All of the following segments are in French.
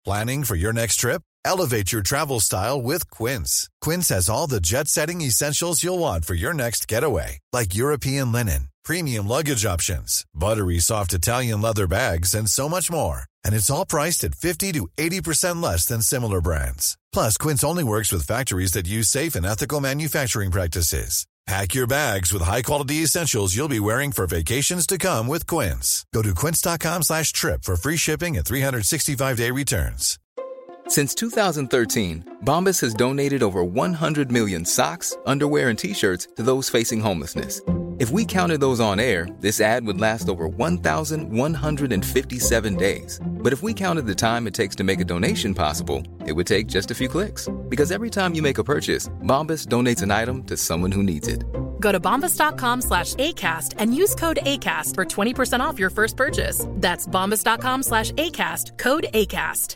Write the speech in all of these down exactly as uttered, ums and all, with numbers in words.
Planning for your next trip? Elevate your travel style with Quince. Quince has all the jet-setting essentials you'll want for your next getaway, like European linen, premium luggage options, buttery soft Italian leather bags, and so much more. And it's all priced at fifty to eighty percent less than similar brands. Plus, Quince only works with factories that use safe and ethical manufacturing practices. Pack your bags with high-quality essentials you'll be wearing for vacations to come with Quince. Go to quince.com slash trip for free shipping and three sixty-five day returns. Since two thousand thirteen, Bombas has donated over one hundred million socks, underwear, and T-shirts to those facing homelessness. If we counted those on air, this ad would last over one thousand one hundred fifty-seven days. But if we counted the time it takes to make a donation possible, it would take just a few clicks. Because every time you make a purchase, Bombas donates an item to someone who needs it. Go to bombas.com slash ACAST and use code ACAST for twenty percent off your first purchase. That's bombas.com slash ACAST, code ACAST.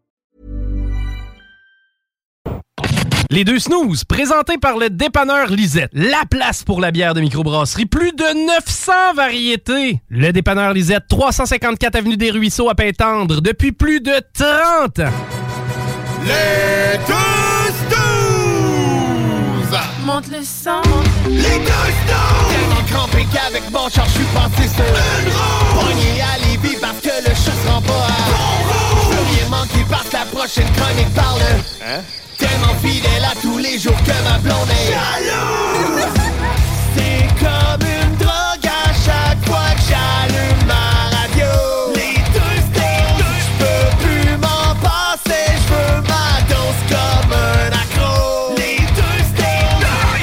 Les deux snooze, présentés par le dépanneur Lisette. La place pour la bière de microbrasserie. Plus de neuf cents variétés. Le dépanneur Lisette, trois cent cinquante-quatre avenue des Ruisseaux à Pintendre, depuis plus de trente ans. Les deux snooze! Monte le sang. Les deux snooze! Tellement crampé qu'avec mon char, je suis passé sur une roue. Pogné à Lévis parce que le chat se rend pas à bon roue. Je veux rien manquer parce que la prochaine chronique parle. Hein? Tellement fidèle à tous les jours que ma blonde est jalouse. C'est comme une drogue à chaque fois que j'allume ma radio. Les deux snooze, je peux plus m'en passer, je veux ma dose comme un accro. Les deux snooze,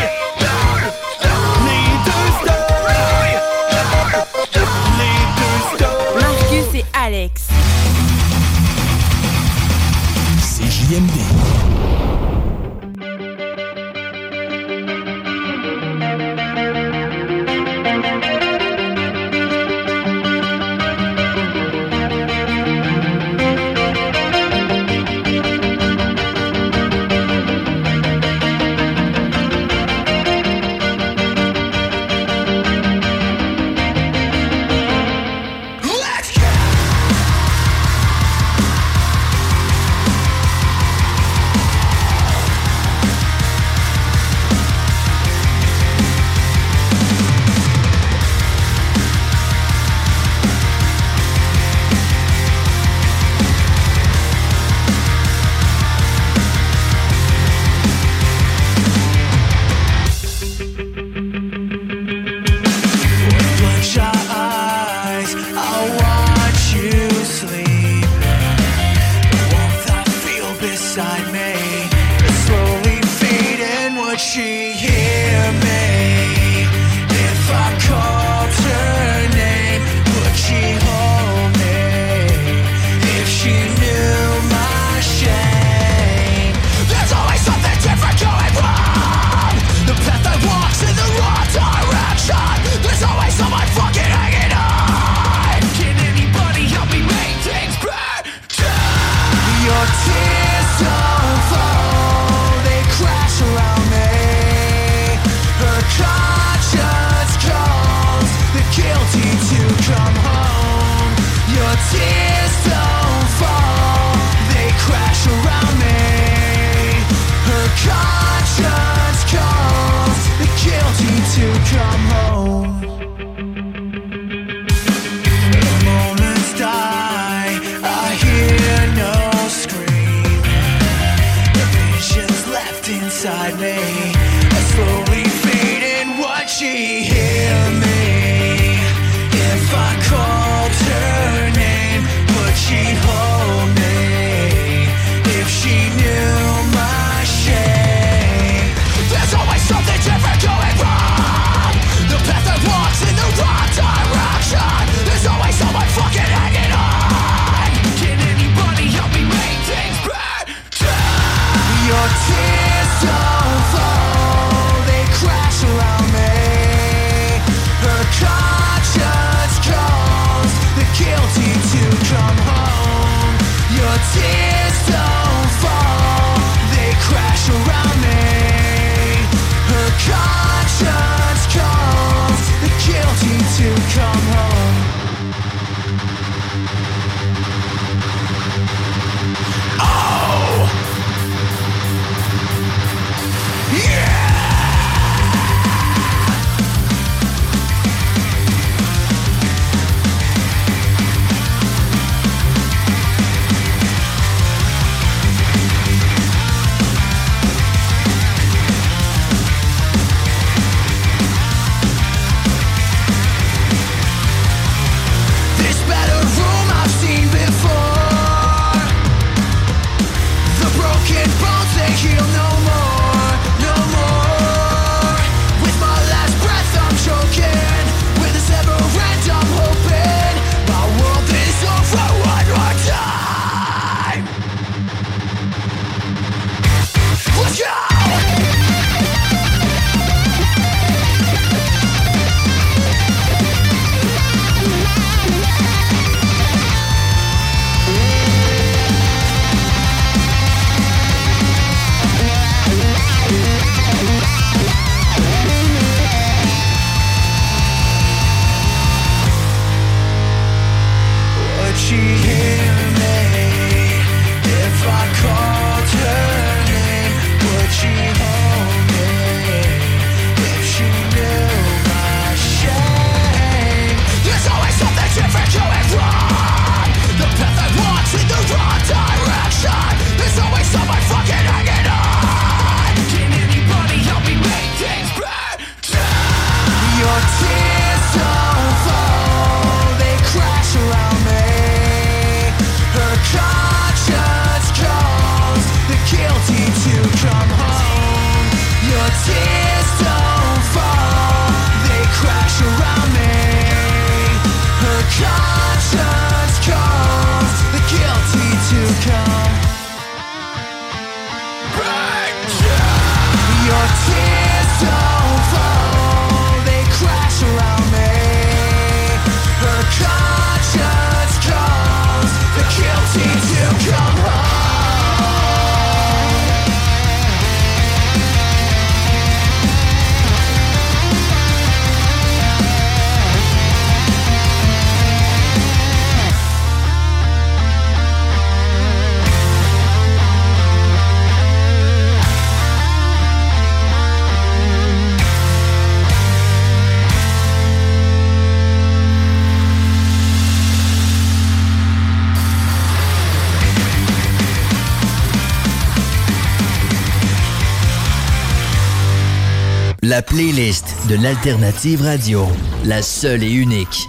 les deux snooze, les deux snooze. Marcus et Alex. C J M D. tears don't fall, they crash around me. Her conscience calls the guilty to come. Your tears don't fall, they crash around me. Her conscience calls the guilty to come home. La playlist de l'Alternative Radio, la seule et unique.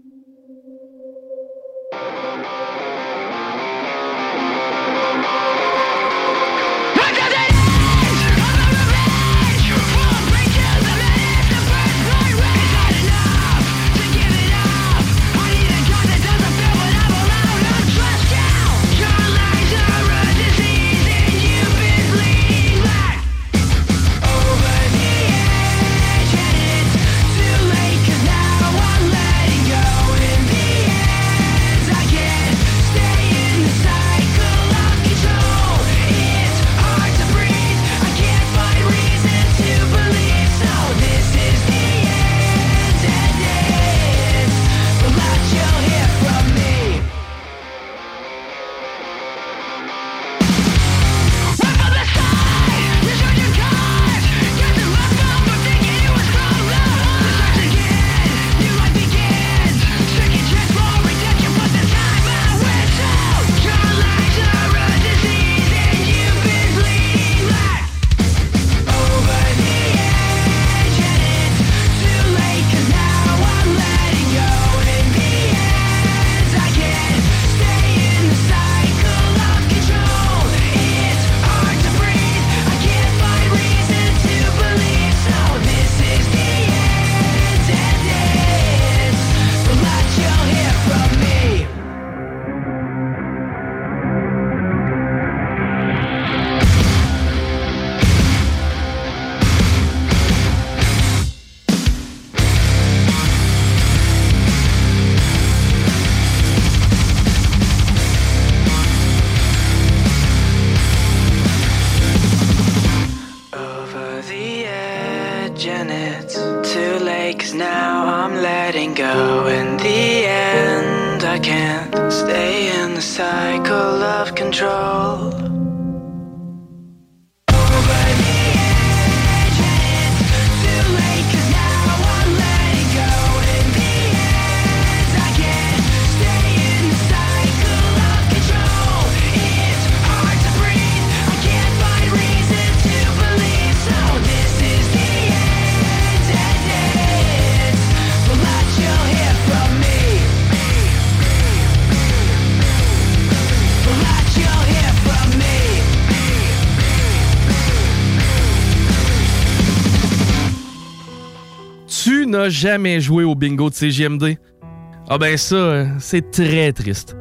N'a jamais joué au bingo de C J M D. Ah ben ça, c'est très triste.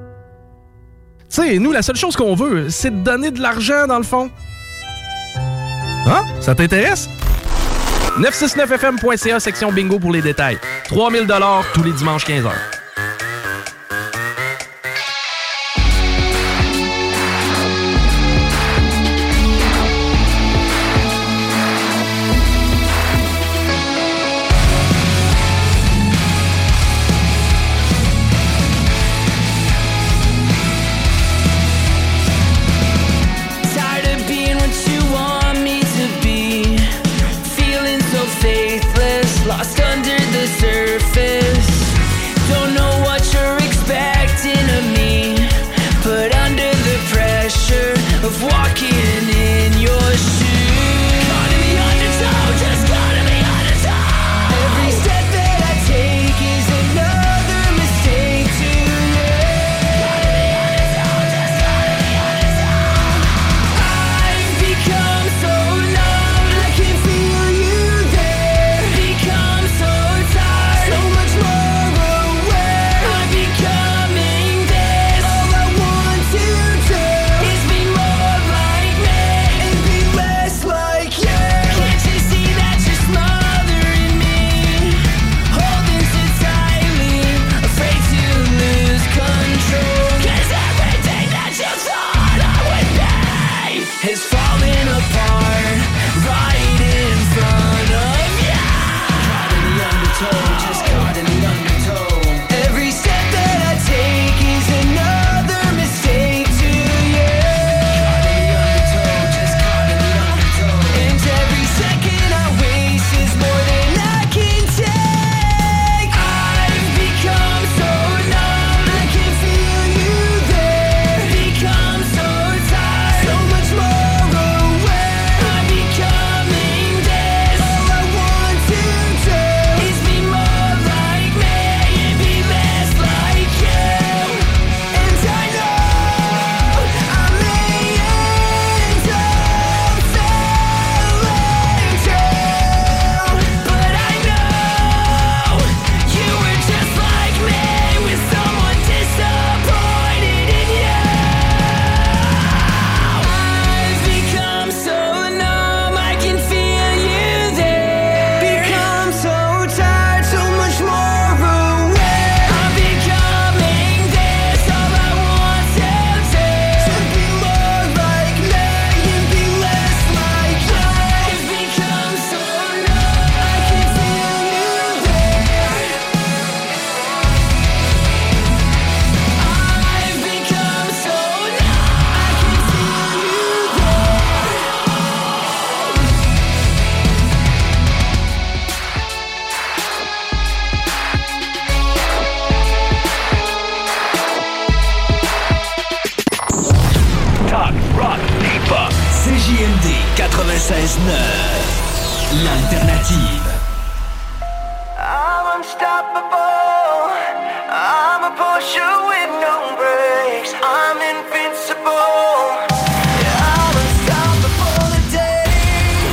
Tu sais, nous, la seule chose qu'on veut, c'est de donner de l'argent, dans le fond. Hein? Ça t'intéresse? neuf cent soixante-neuf F M point C A, section bingo pour les détails. trois mille dollars tous les dimanches quinze heures. Lost under the surface. Don't M D quatre-vingt-seize neuf. L'alternative. I'm unstoppable. I'm a pusher with no brakes. I'm invincible. Yeah, I'm unstoppable today.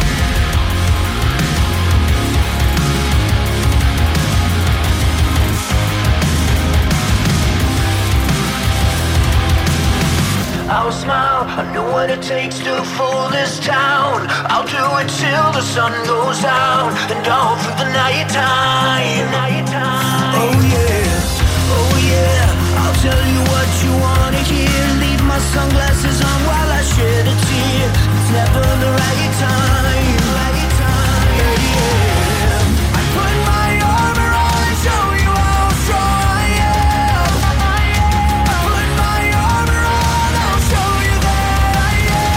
I'll smile. I know what it takes to fool this town. I'll do it till the sun goes down and all through the night time. Oh yeah, oh yeah. I'll tell you what you wanna hear. Leave my sunglasses on while I shed a tear. It's never the right time. Right time. Yeah, yeah. I put my armor on and show you how strong I am. I put my armor on, I'll show you that I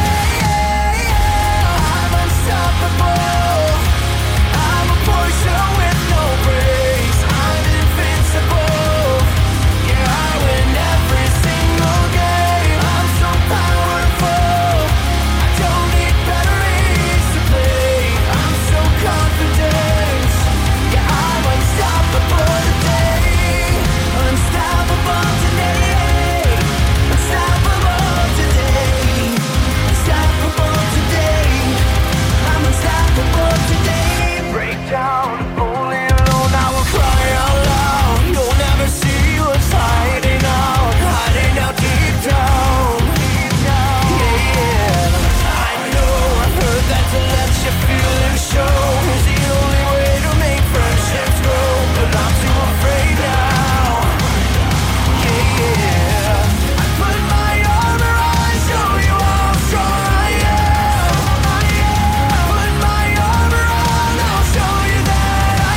am. I'm unstoppable. I'm a Porsche with no brakes. I'm invincible. Yeah, I win every single game. I'm so powerful. I don't need batteries to play. I'm so confident. Yeah, I'm unstoppable today. Unstoppable today. Unstoppable today. Unstoppable today. I'm unstoppable today. Break down, only alone I will cry out loud. You'll never see what's hiding out, hiding out deep down. Yeah, yeah. I know, I've heard that to let your feelings show is the only way to make friendships grow, but I'm too afraid now. Yeah, yeah. I put my armor on, show you how strong I am. I put my armor on, I'll show you that I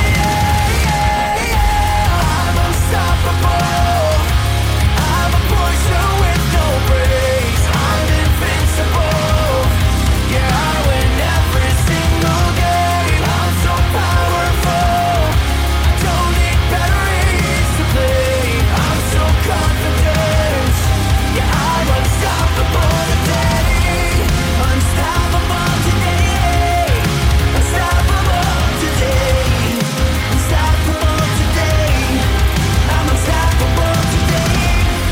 am. I'm unstoppable. I'm a Porsche with no brakes. I'm invincible. Yeah, I win every single game. I'm so powerful. I don't need batteries to play. I'm so confident. Yeah, I'm unstoppable today. Unstoppable today. Unstoppable today. Unstoppable today. I'm unstoppable today.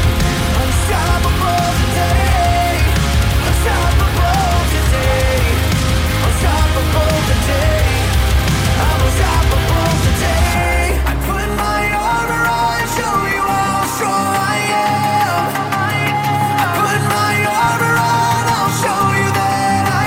Unstoppable today. Unstoppable today. Unstoppable today. I'm unstoppable today. I put my armor on, show you how strong I am. I put my armor on, I'll show you that I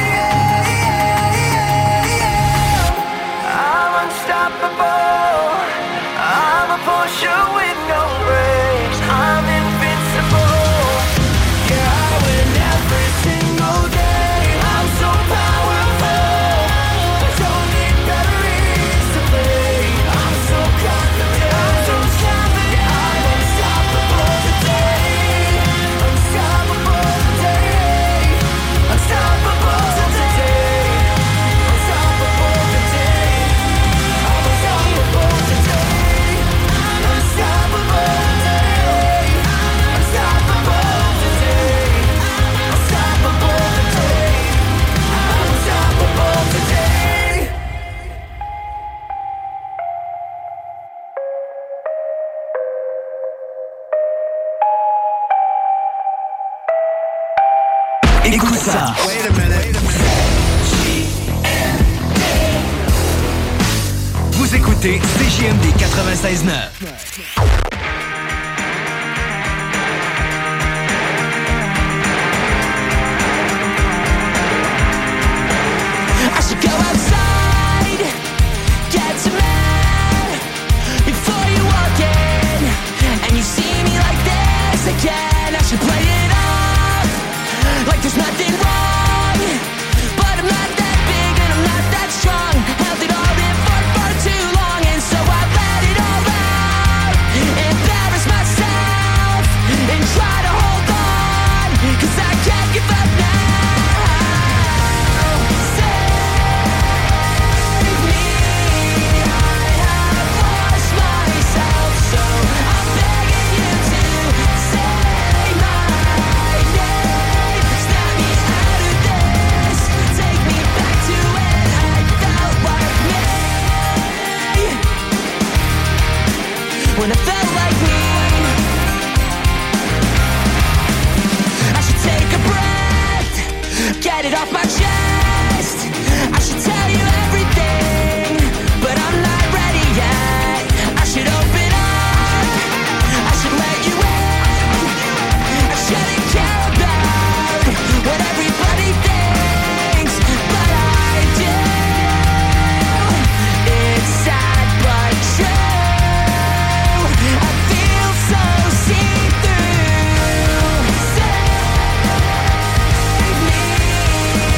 am. I'm unstoppable. I'm a Porsche with no brakes. I'm invincible. Yeah, I win every single game. I'm so powerful. I don't need batteries to play. I'm so confident. I'm so confident. I'm unstoppable today. Unstoppable today. Unstoppable today. Unstoppable today. I'm unstoppable today. Unstoppable today. Unstoppable today. Unstoppable today. I'm unstoppable today. Écoute ça. Vous écoutez C J M D quatre-vingt-seize neuf. I should go outside, get some air before you walk in, and you see me like this again. I should play it off like there's nothing wrong, but I'm not that big and I'm not that strong. Held it all in for far too long, and so I let it all out. it off my chest. I should tell you everything, but I'm not ready yet. I should open up, I should let you in. I shouldn't care about what everybody thinks, but I do. It's sad but true. I feel so see-through. Save me.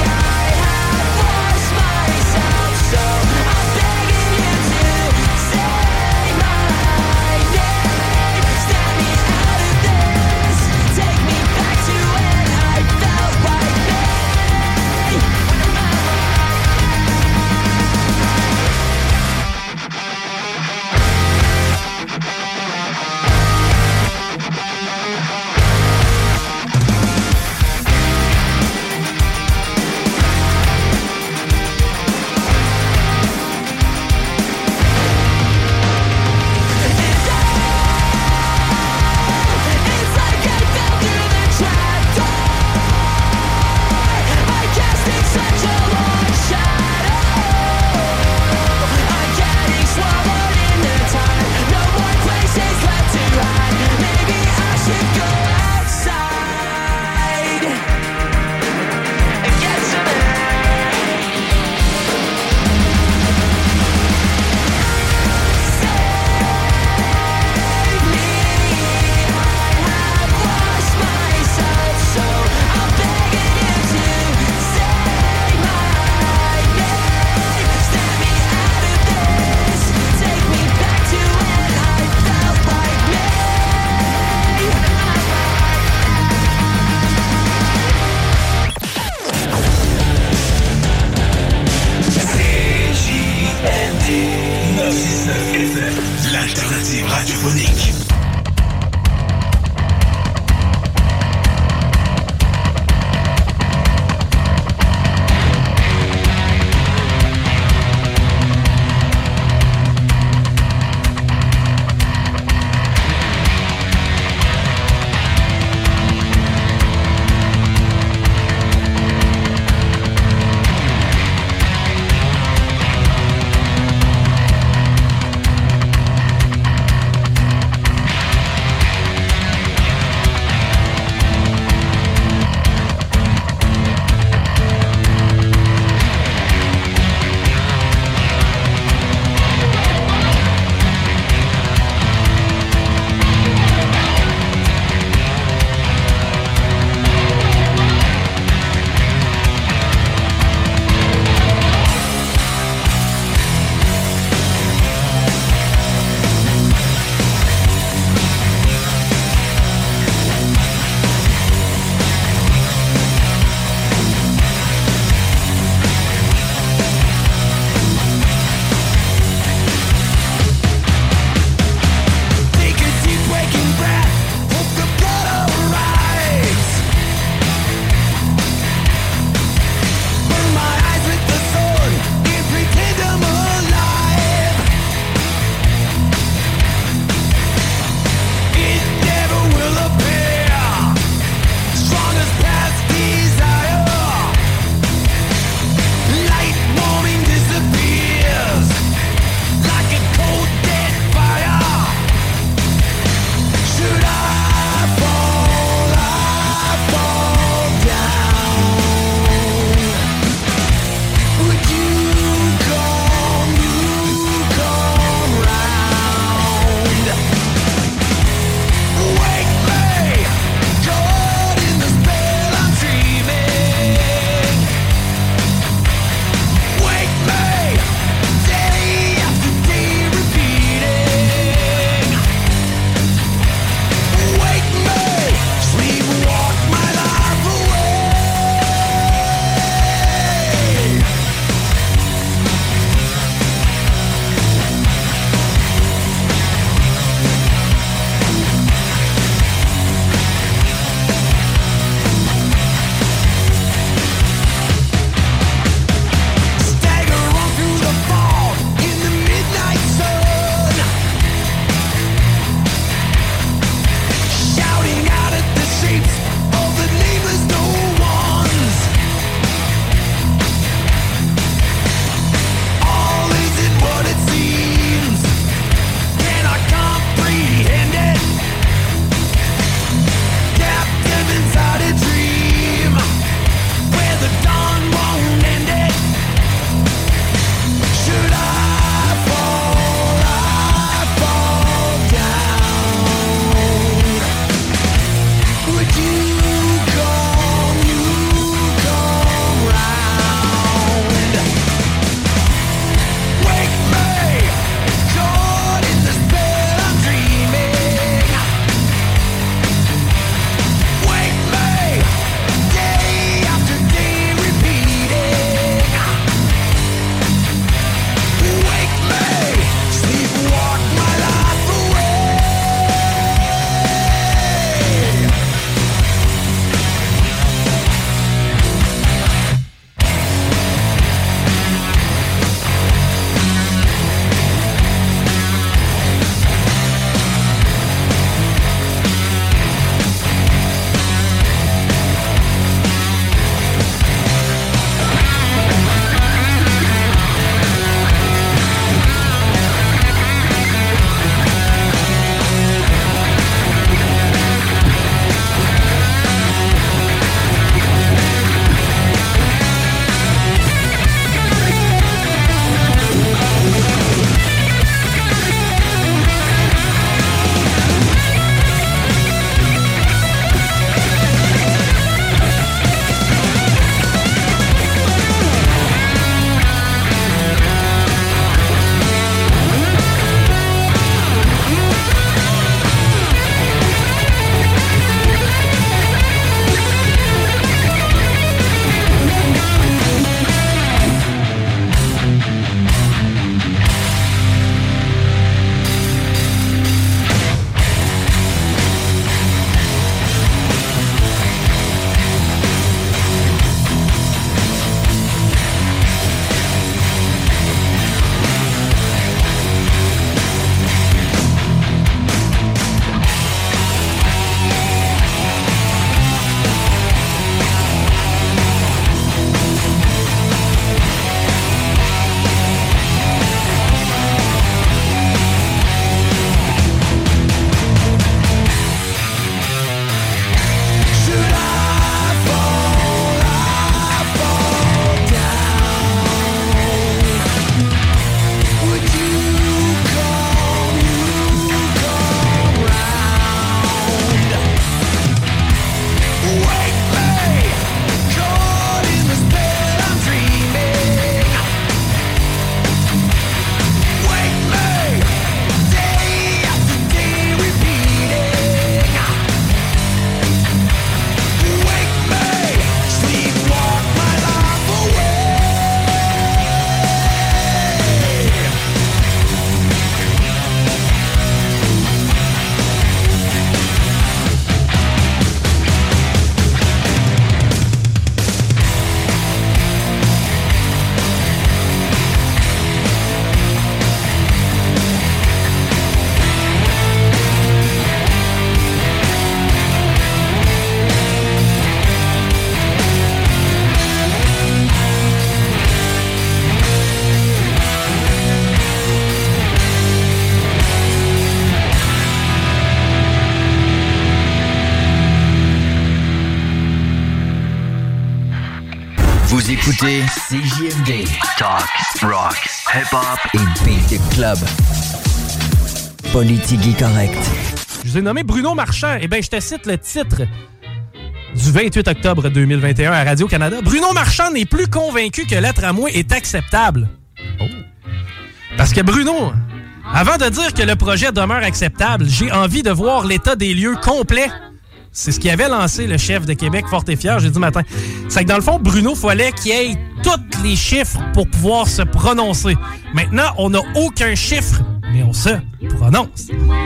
Vous écoutez C J M D. Talk, rock, hip-hop et beat club. Politique correct. Je vous ai nommé Bruno Marchand. Eh bien, je te cite le titre du vingt-huit octobre deux mille vingt et un à Radio-Canada. Bruno Marchand n'est plus convaincu que le tramway est acceptable. Oh. Parce que Bruno, avant de dire que le projet demeure acceptable, j'ai envie de voir l'état des lieux complet. C'est ce qui avait lancé le chef de Québec fort et fier jeudi matin. C'est que dans le fond, Bruno, fallait qu'il ait tous les chiffres pour pouvoir se prononcer. Maintenant, on n'a aucun chiffre, mais on se prononce.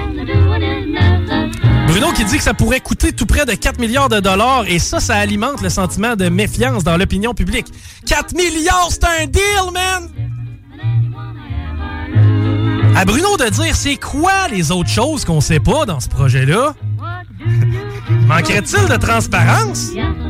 Bruno qui dit que ça pourrait coûter tout près de quatre milliards de dollars, et ça, ça alimente le sentiment de méfiance dans l'opinion publique. quatre milliards, c'est un deal, man! À Bruno de dire c'est quoi les autres choses qu'on sait pas dans ce projet-là? Manquerait-il de transparence?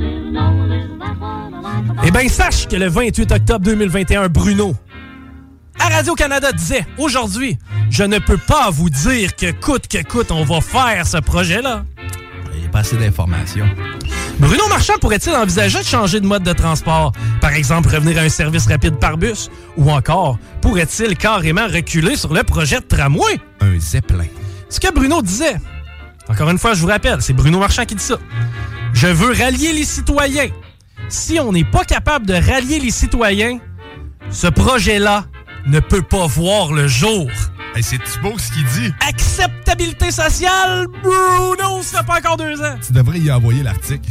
Eh bien, sache que le vingt-huit octobre deux mille vingt et un, Bruno, à Radio-Canada, disait « Aujourd'hui, je ne peux pas vous dire que coûte que coûte, on va faire ce projet-là. » Il n'y a pas assez d'informations. Bruno Marchand pourrait-il envisager de changer de mode de transport? Par exemple, revenir à un service rapide par bus? Ou encore, pourrait-il carrément reculer sur le projet de tramway? Un zeppelin. Ce que Bruno disait, encore une fois, je vous rappelle, c'est Bruno Marchand qui dit ça. « Je veux rallier les citoyens. Si on n'est pas capable de rallier les citoyens, ce projet-là ne peut pas voir le jour. » Hey, c'est beau ce qu'il dit. Acceptabilité sociale, Bruno, ça fait pas encore deux ans. Tu devrais y envoyer l'article.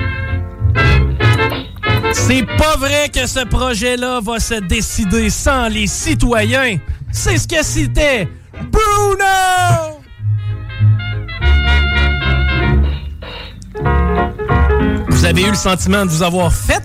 C'est pas vrai que ce projet-là va se décider sans les citoyens. C'est ce que c'était Bruno! Vous avez eu le sentiment de vous avoir fait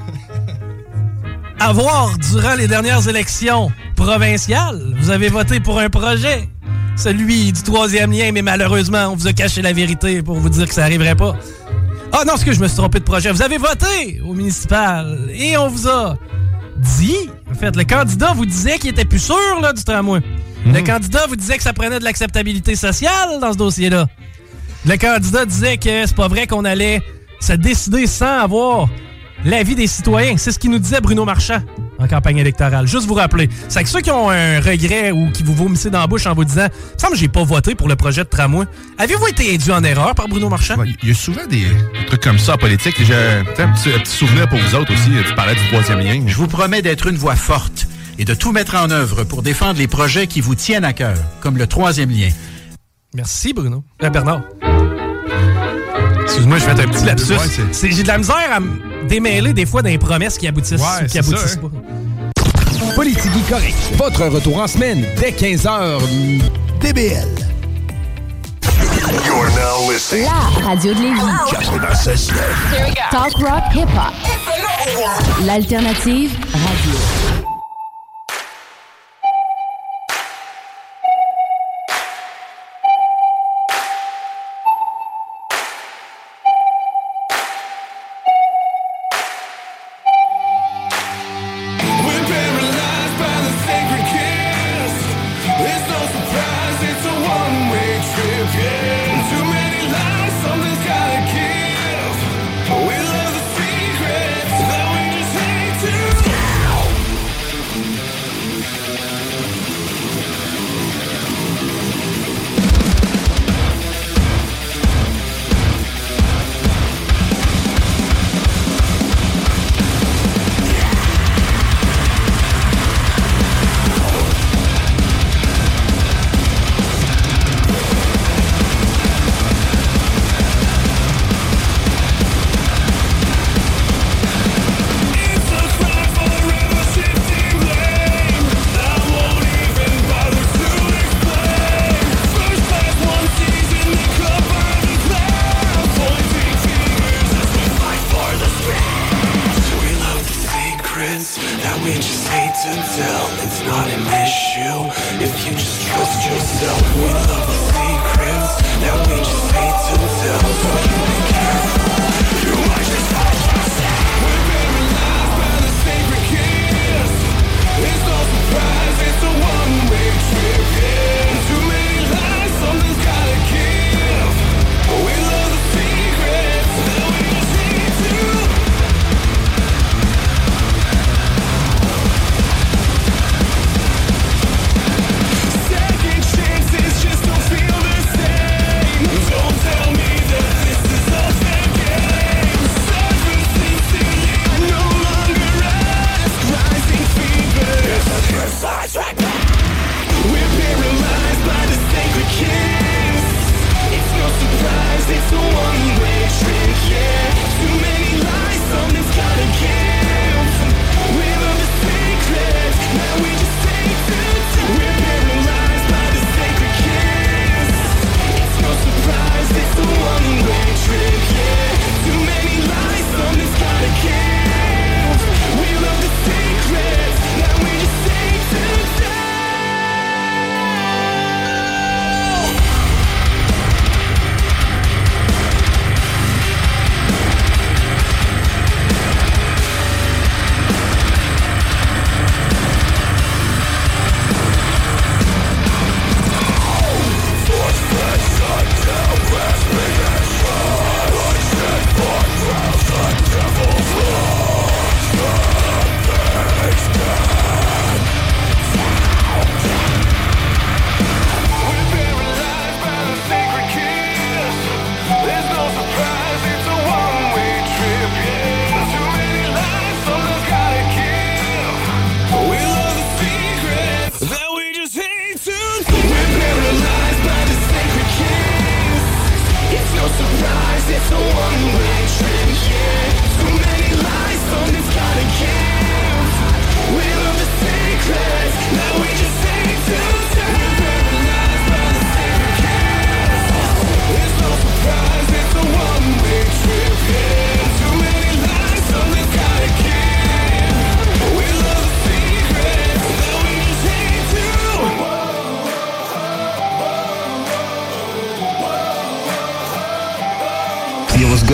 avoir durant les dernières élections provinciales. Vous avez voté pour un projet, celui du troisième lien, mais malheureusement, on vous a caché la vérité pour vous dire que ça n'arriverait pas. Ah non, excuse, je me suis trompé de projet. Vous avez voté au municipal et on vous a dit, en fait, le candidat vous disait qu'il était plus sûr là, du tramway. Mmh. Le candidat vous disait que ça prenait de l'acceptabilité sociale dans ce dossier-là. Le candidat disait que c'est pas vrai qu'on allait se décider sans avoir l'avis des citoyens. C'est ce qu'il nous disait Bruno Marchand en campagne électorale. Juste vous rappeler. C'est que ceux qui ont un regret ou qui vous vomissez dans la bouche en vous disant « Il me semble que j'ai pas voté pour le projet de tramway », avez-vous été induit en erreur par Bruno Marchand? Il ouais, y a souvent des trucs comme ça en politique. J'ai un petit, un petit souvenir pour vous autres aussi. Tu parlais du troisième lien. Je vous promets d'être une voix forte et de tout mettre en œuvre pour défendre les projets qui vous tiennent à cœur, comme le troisième lien. Merci, Bruno. Euh, Bernard. Excuse-moi, je fais un petit lapsus. Ouais, c'est... C'est, j'ai de la misère à me démêler des fois des promesses qui aboutissent ouais, ou qui aboutissent ça, pas. Hein? Politique correct. Votre retour en semaine dès quinze heures. D B L. You're now listening. La radio de Lévis. Talk rock hip-hop. L'alternative radio.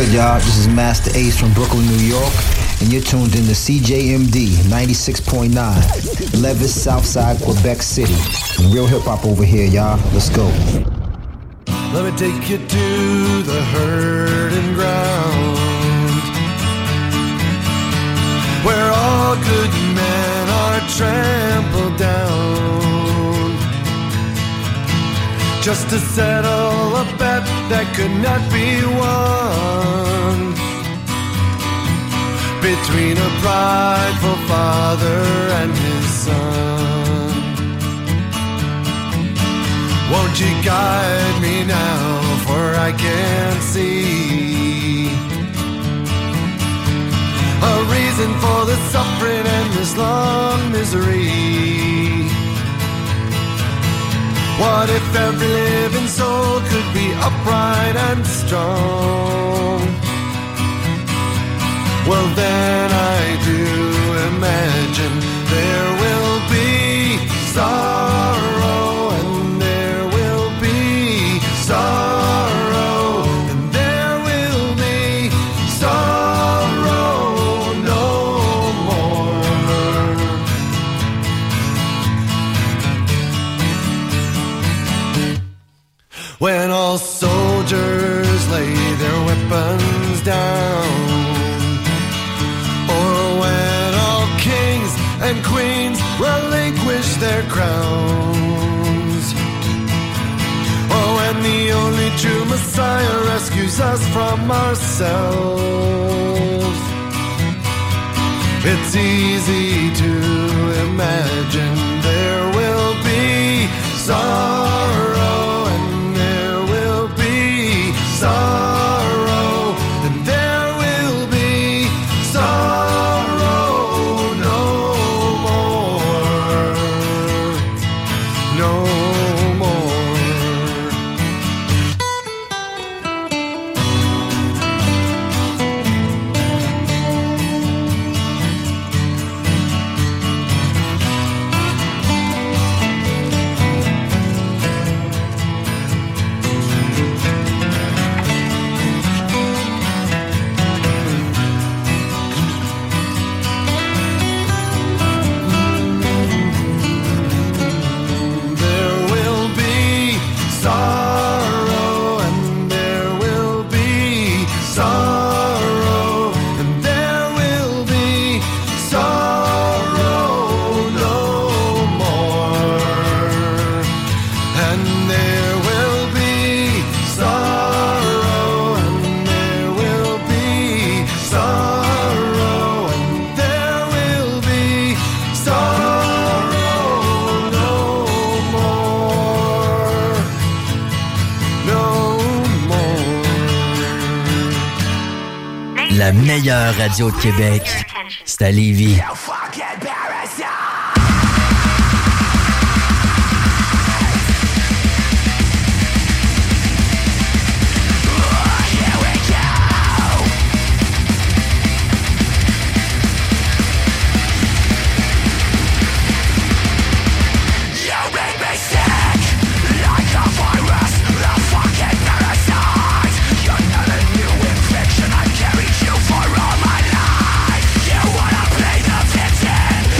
good, y'all? This is Master Ace from Brooklyn, New York, and you're tuned in to C J M D ninety-six point nine, Levis, Southside, Quebec City. Real hip-hop over here, y'all. Let's go. Let me take you to the hurting ground, where all good men are trampled down, just to settle a bet that could not be won, between a prideful father and his son. Won't you guide me now, for I can't see a reason for the suffering and this long misery. What if every living soul could be upright and strong? Well, then I do imagine there will be sorrow, and there will be sorrow, and there will be sorrow no more. When all soldiers lay their weapons down, and queens relinquish their crowns, or when the only true Messiah rescues us from ourselves, it's easy to imagine there will be sorrow, and there will be sorrow, and there will be sorrow no La meilleure radio de Québec, c'est à Lévis. For all my life, you wanna play the victim.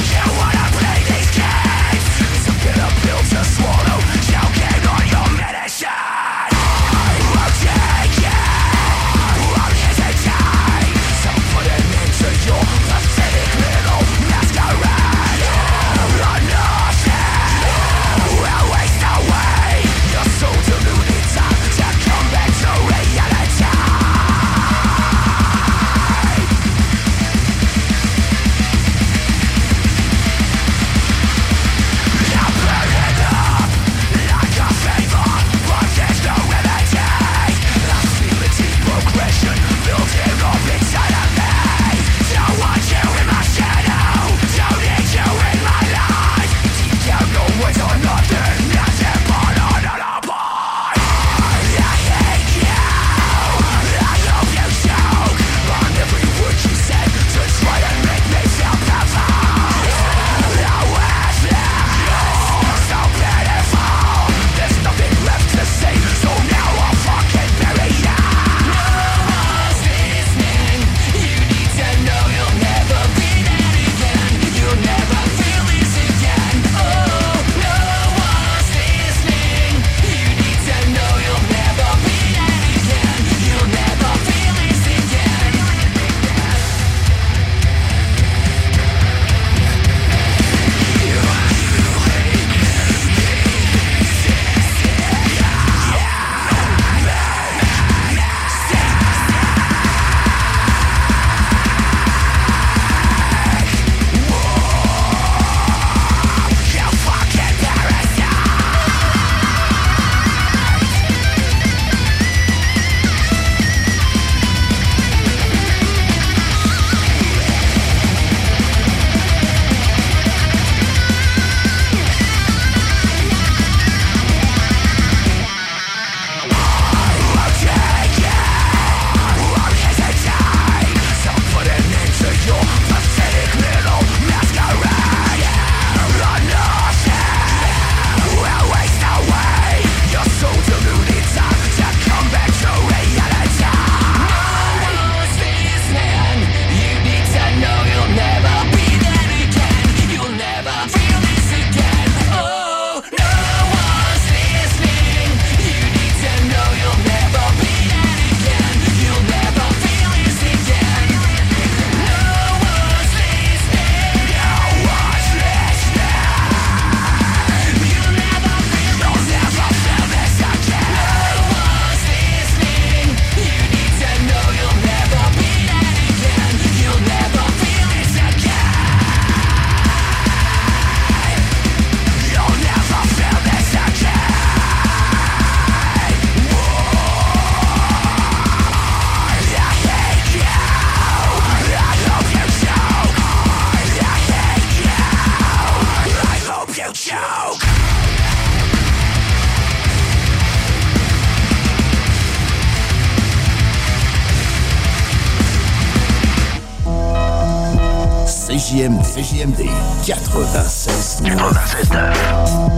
C J M D. C J M D quatre-vingt-seize neuf. quatre-vingt-seize neuf.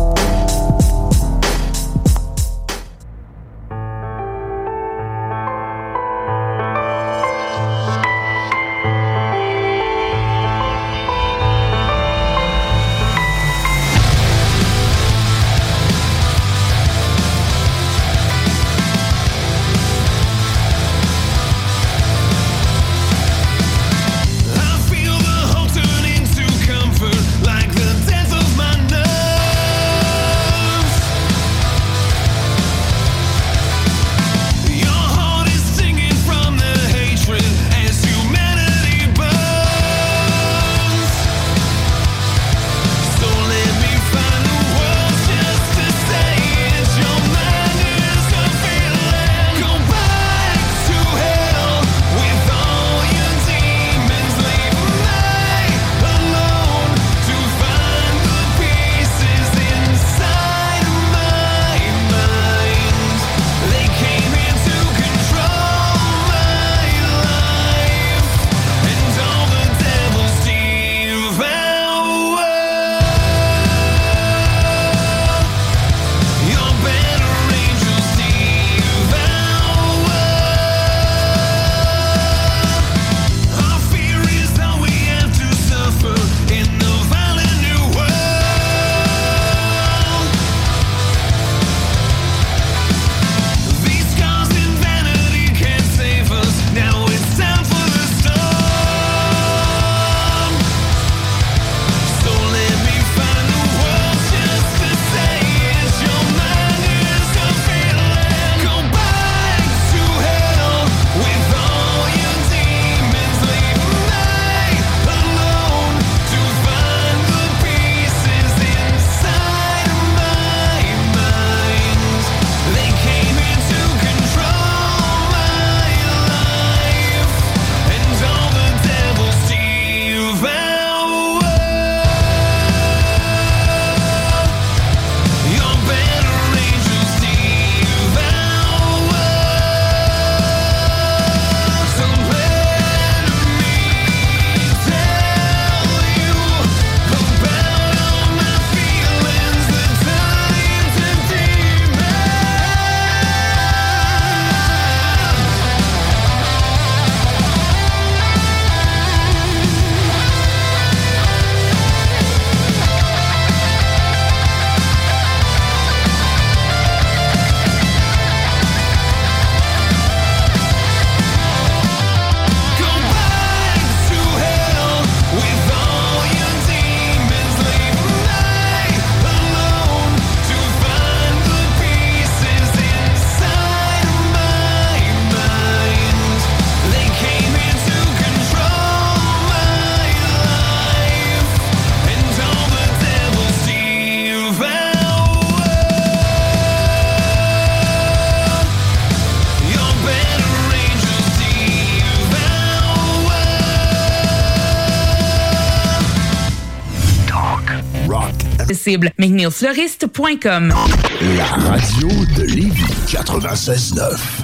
McNeilFleuriste point com. La radio de Lévis quatre-vingt-seize neuf.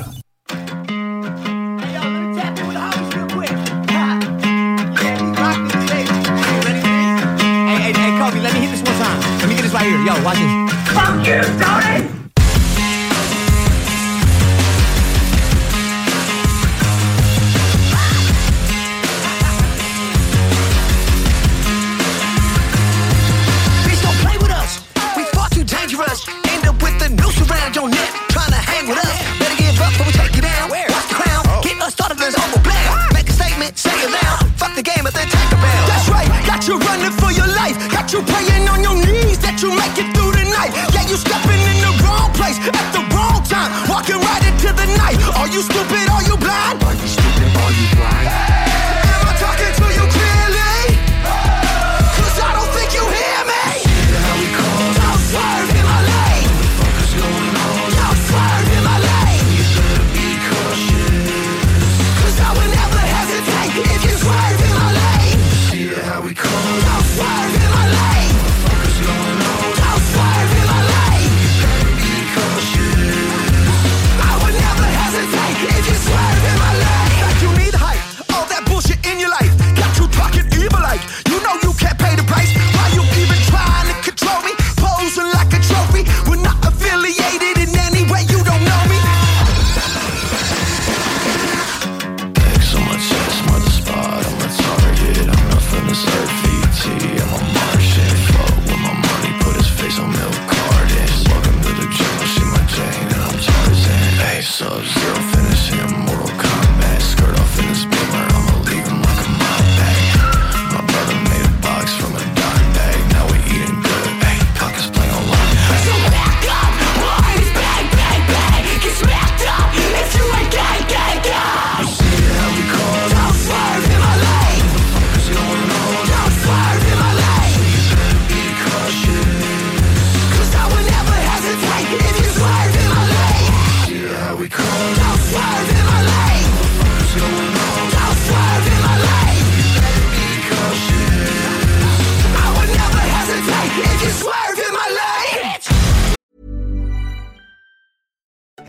Hey, hey, hey, Kobe, let me hit this one time. Let me get this right here. Yo, watch this. Fuck you, Tony! Dangerous, end up with the noose around your neck, trying to hang with us. Better give up before we take you down. Watch the crown, oh. Get us started as over black. Make a statement, say it loud. Fuck the game, and then take a bound. That's right, got you running for your life. Got you praying on your knees that you make it through the night. Yeah, you stepping in the wrong place at the wrong time, walking right into the night. Are you stupid? Are you blind? Are you stupid? Are you blind? Hey. Am I talking to you clearly? Cause I don't think you hear me. See how we call. Don't swerve in my lane. What the fuck is going on? Don't swerve in my lane. You better be cautious. Cause I would never hesitate if you swerve in my lane. See how we call. Don't swerve in my lane. What the fuck is going on? Don't swerve in my lane. You better be cautious.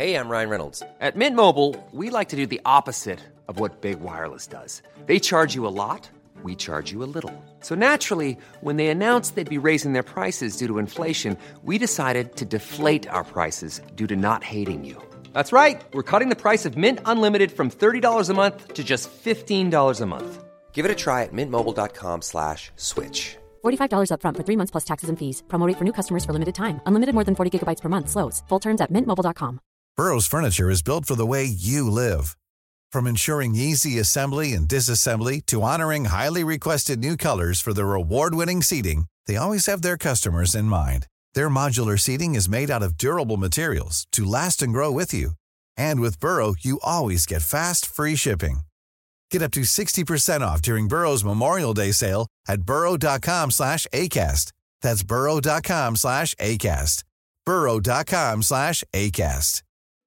Hey, I'm Ryan Reynolds. At Mint Mobile, we like to do the opposite of what Big Wireless does. They charge you a lot, we charge you a little. So naturally, when they announced they'd be raising their prices due to inflation, we decided to deflate our prices due to not hating you. That's right. We're cutting the price of Mint Unlimited from thirty dollars a month to just fifteen dollars a month. Give it a try at mintmobile.com slash switch. forty-five dollars up front for three months plus taxes and fees. Promo rate for new customers for limited time. Unlimited more than forty gigabytes per month. Slows full terms at mint mobile dot com. Burrow's furniture is built for the way you live. From ensuring easy assembly and disassembly to honoring highly requested new colors for their award-winning seating, they always have their customers in mind. Their modular seating is made out of durable materials to last and grow with you. And with Burrow, you always get fast, free shipping. Get up to sixty percent off during Burrow's Memorial Day sale at burrow.com slash ACAST. That's burrow.com slash ACAST. burrow.com slash ACAST.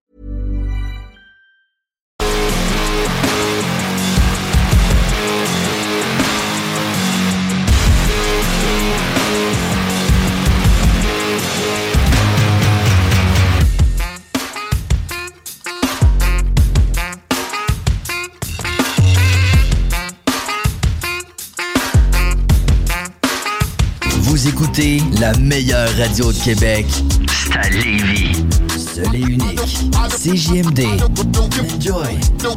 Vous écoutez la meilleure radio de Québec. C'est à Lévis. Seul et unique. C J M D. Enjoy.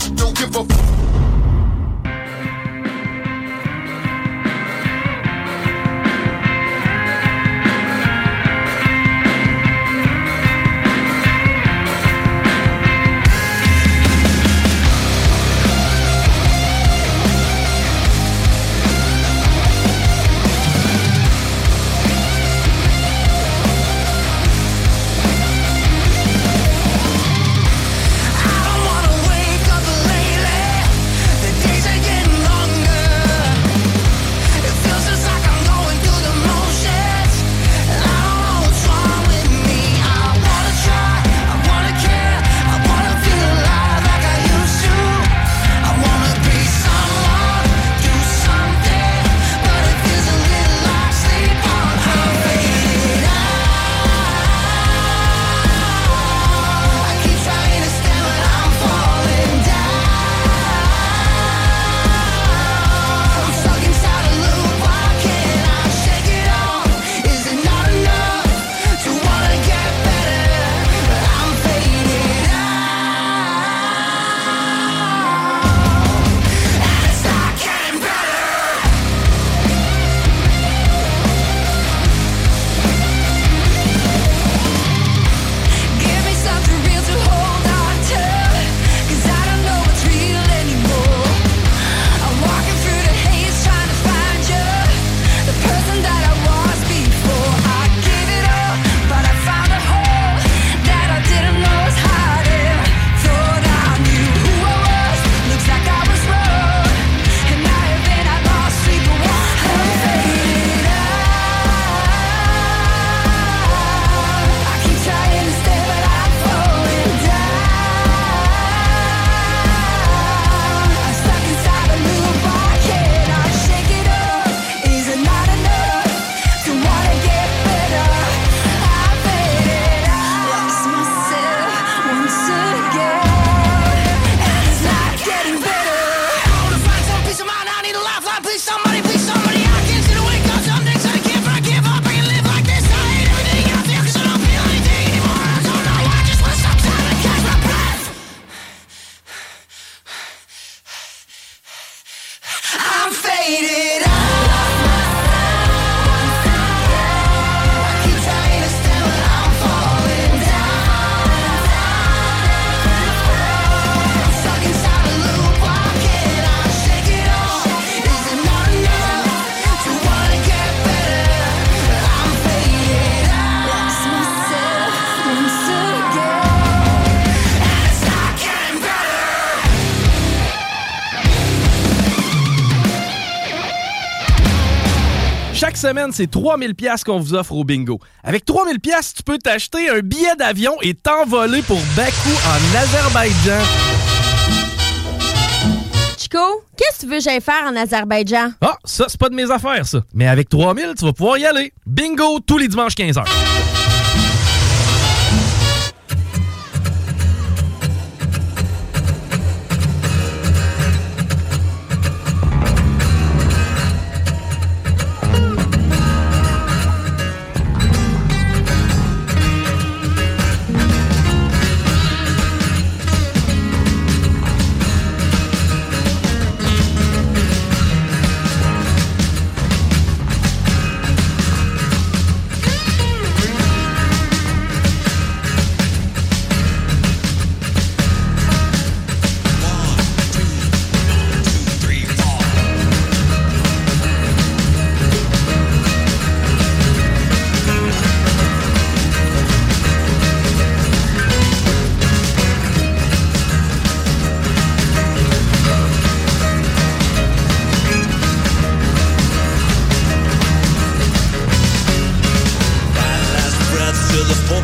Chaque semaine, c'est trois mille dollars qu'on vous offre au bingo. Avec trois mille dollars, tu peux t'acheter un billet d'avion et t'envoler pour Bakou en Azerbaïdjan. Chico, qu'est-ce que tu veux que j'aille faire en Azerbaïdjan? Ah, ça, c'est pas de mes affaires, ça. Mais avec trois mille, tu vas pouvoir y aller. Bingo, tous les dimanches quinze heures.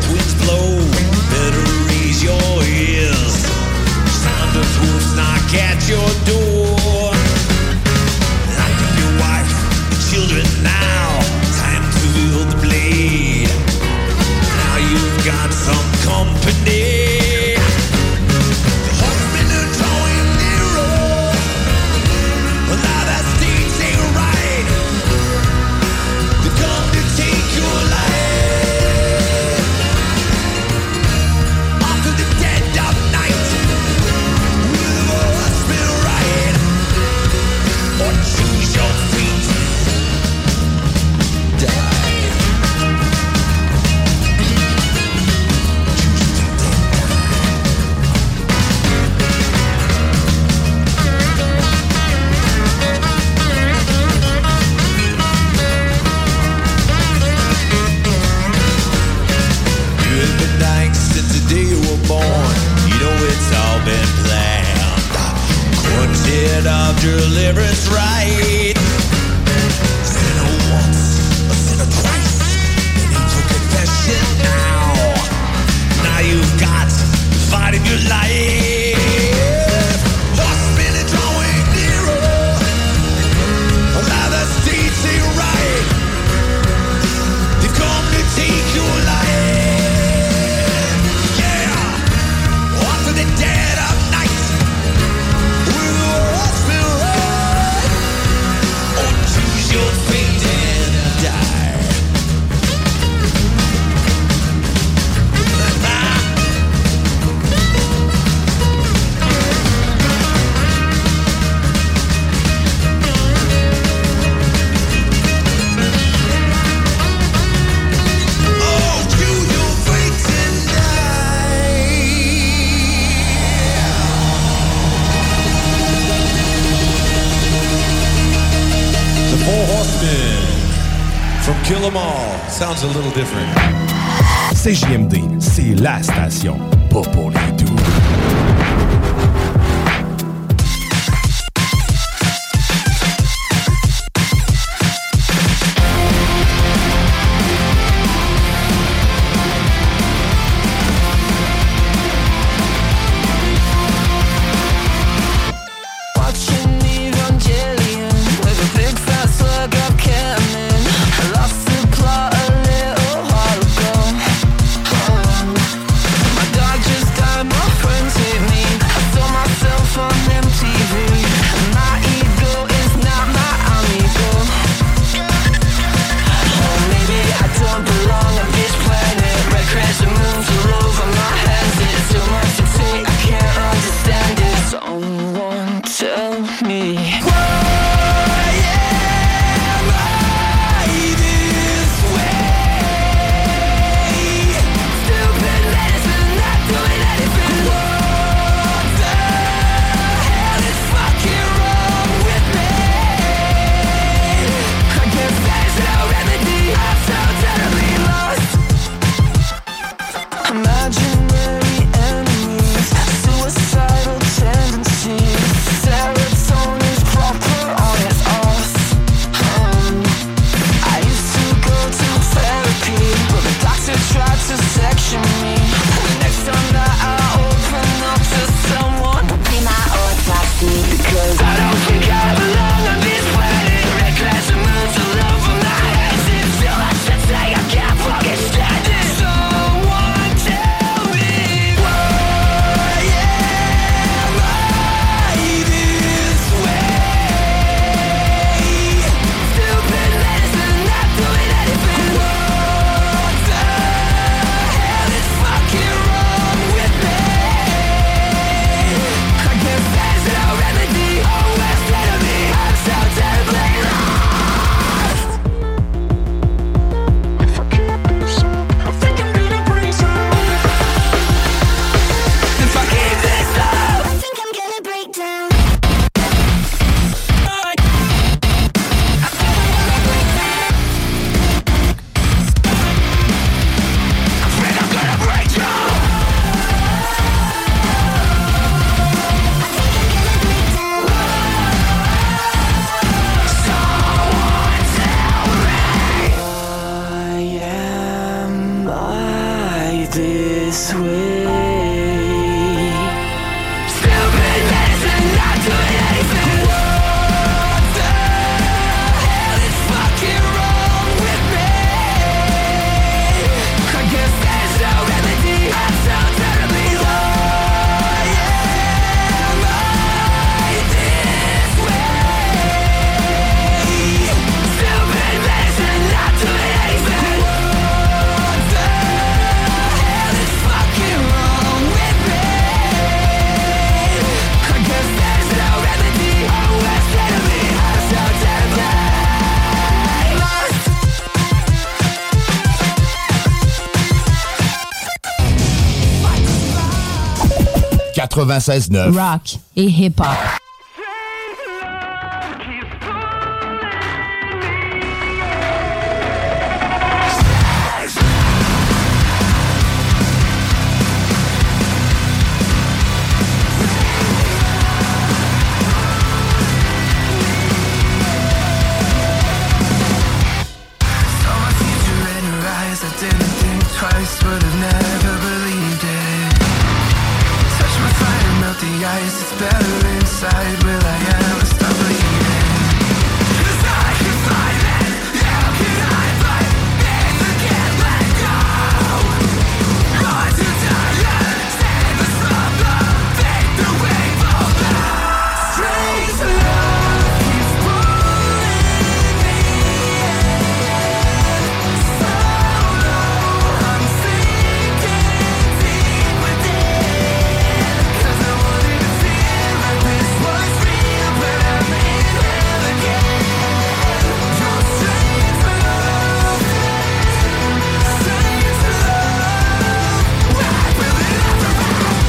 winds blow, better raise your ears. Sound of hooves knock at your door. Lock up your wife, your children now. Time to wield the blade. Now you've got some company. The horsemen are drawing nearer. Now the steeds ain't right. They come to take your life. After the dead of night, will the horsemen ride? Or choose your fate? Die. Since the day you were born, you know it's all been planned. One head of deliverance right. Sinner once, a sinner twice. It ain't your confession now. Now you've got the fight of your life. Horsemen are drawing nearer. Now the states ain't right. They've come to take your life. The dead of night will the horsemen ride, or choose your fate and die. Oh, choose your fate and die. The Four Horsemen from Kill 'Em All. Sounds a little different. C J M D, c'est la station, pas pour les doux. Watching Evangelion with a big fat slug of cannon. I lost the plot a little while ago. Oh. My dog just died, my friends hate quatre-vingt-seize neuf. Rock et hip-hop. Twice would have never believed it. Touch my fire, melt the ice. It's better inside. Will I ever stop bleeding? 'Cause I can fight it. How can I fight if I can't let go? Run to die, save us from the fate that we both love. Strange love keeps pulling me in. So I'm sinking deep within. 'Cause I wanted to feel like this was real, but I'm in hell again. Your strange love, strange love. Why will it ever end?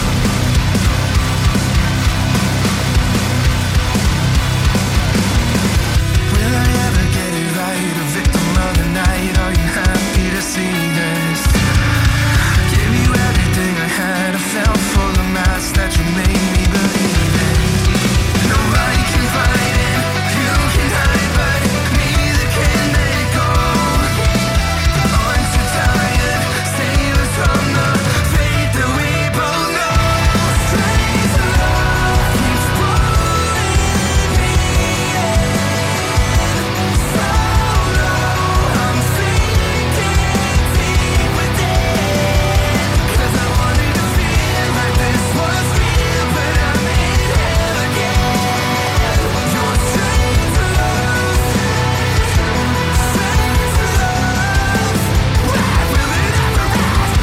Will I ever get it right? A victim of the night. Are you happy to see this? Give you everything I had. I fell for the mask that you made me believe in. Nobody can fight it. You can hide, but neither can let it go. I'm too tired. Save us from the fate that we both know. Strange love keeps pulling me in. So low, I'm sinking deep within. 'Cause I wanted to feel like this was real, but I'm in hell again. Your strange love, strange love. Why will it ever end?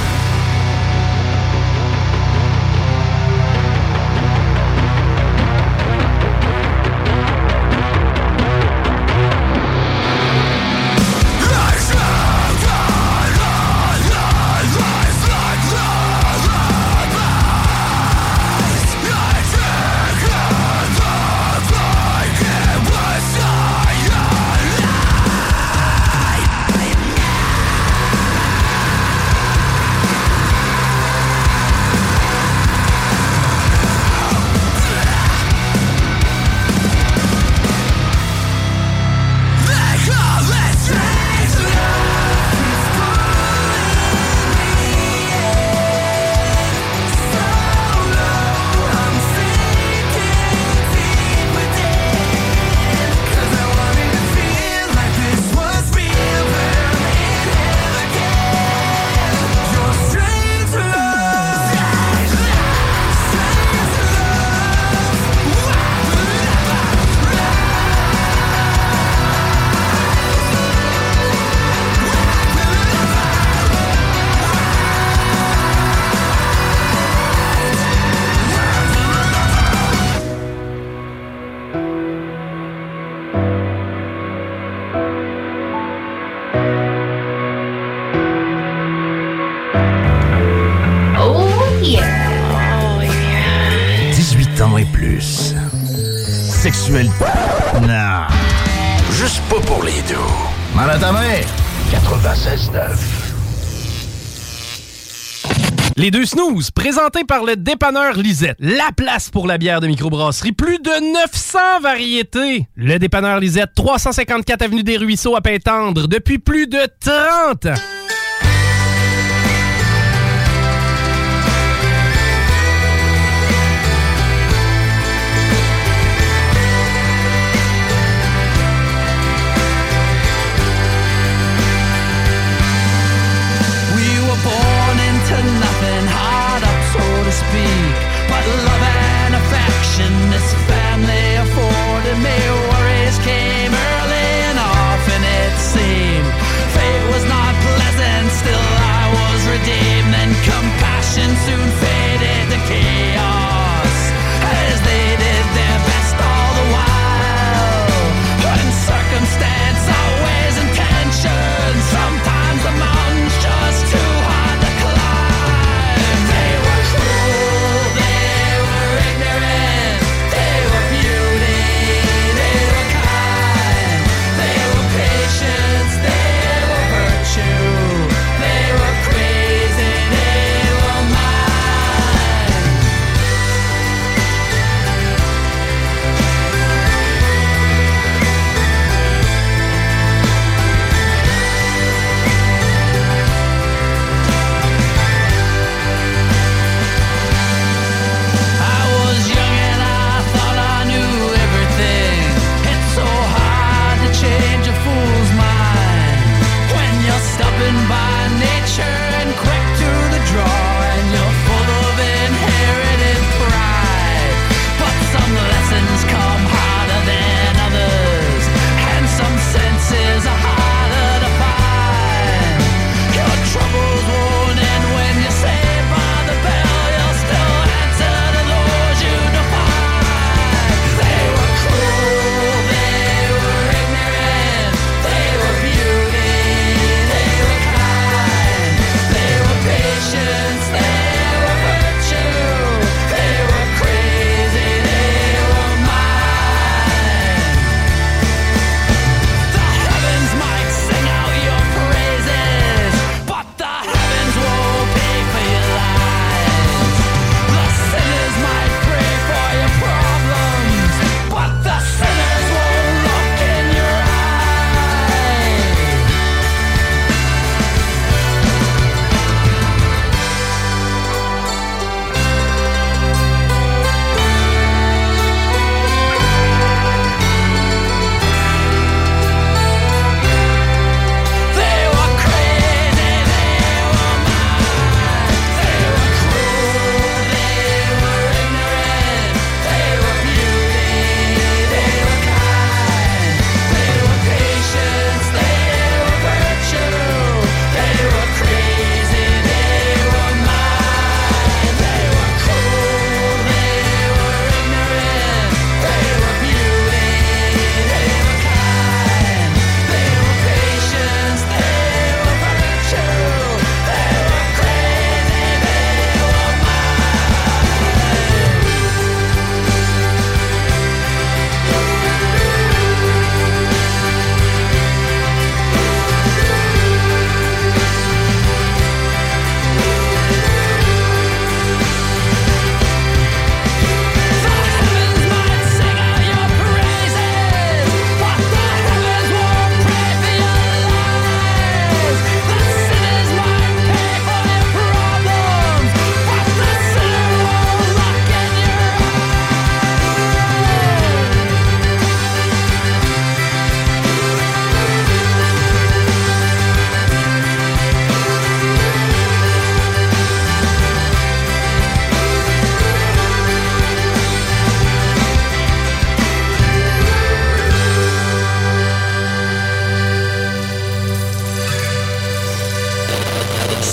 dix-huit ans et plus. Sexuel. Non. Juste pas pour les deux. Mal à ta mère. quatre-vingt-seize neuf. Les deux snooze, présentés par le dépanneur Lisette. La place pour la bière de microbrasserie. Plus de neuf cents variétés. Le dépanneur Lisette, trois cent cinquante-quatre avenue des Ruisseaux à Pintendre, depuis plus de trente ans. Nothing hard up, so to speak. But love and affection, this family afforded me. Worries came early and often it seemed. Fate was not pleasant.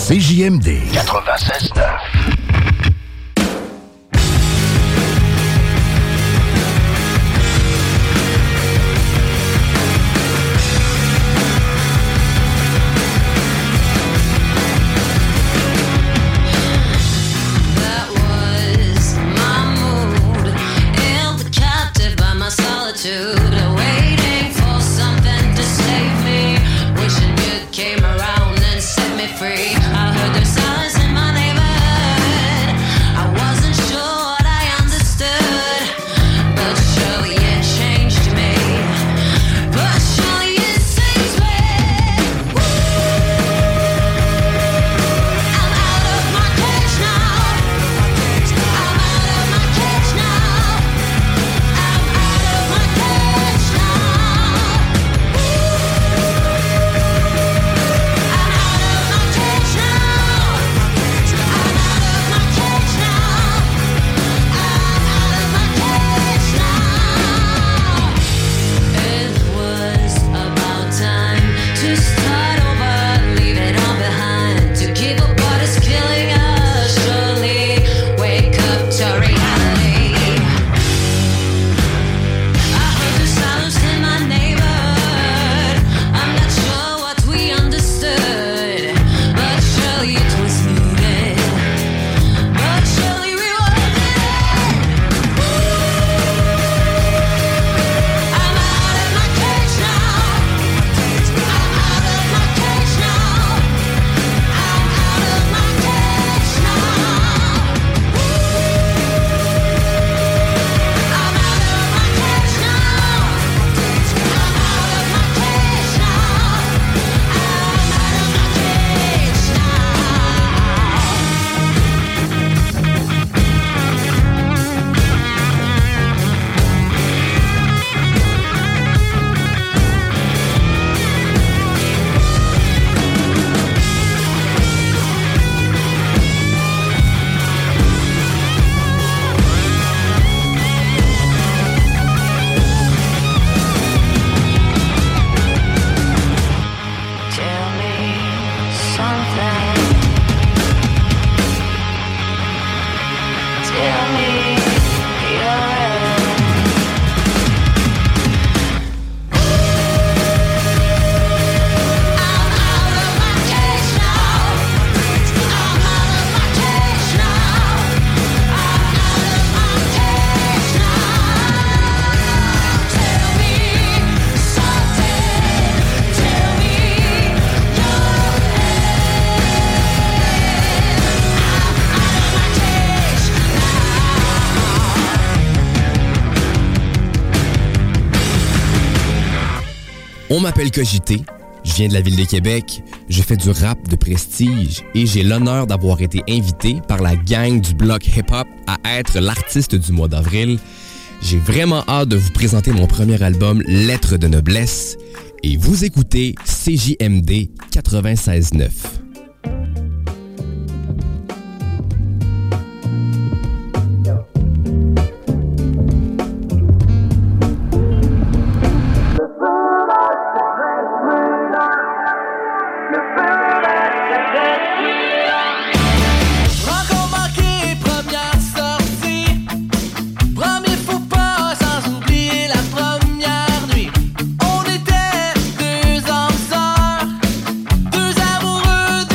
C J M D quatre-vingt-seize neuf. Waiting for something to save me, wishing you came around and set me free. I heard there's silence in my neighborhood. I wasn't sure what I understood, but surely it changed me. But surely it saved me. Woo! I'm out of my cage now. I'm out of my cage now. I'm out of my cage now. I'm out of my cage now. I'm out of my cage now. I'm out of my cage now. It was about time to start over, leave it all behind, to give up what is killing us. Surely wake up to reality. I heard the silence in my neighborhood. I'm not sure what we understood, but surely it was needed. But surely we wanted it. I'm out of my cage now. I'm out of my cage now. I'm out of my cage now. I'm out of my cage now. I'm out of my cage now. I'm out of my cage Tell me something. Tell me you're I'm out of my cage now. I'm out of my cage now. I'm out of my cage now. Tell me something. Tell me you're On m'appelle Cogité, je viens de la ville de Québec, je fais du rap de prestige et j'ai l'honneur d'avoir été invité par la gang du bloc hip-hop à être l'artiste du mois d'avril. J'ai vraiment hâte de vous présenter mon premier album, Lettres de noblesse, et vous écoutez C J M D quatre-vingt-seize neuf. Encore marqué, première sortie. Premier faux pas, sans oublier la première nuit. On était deux âmes sœurs, deux amoureux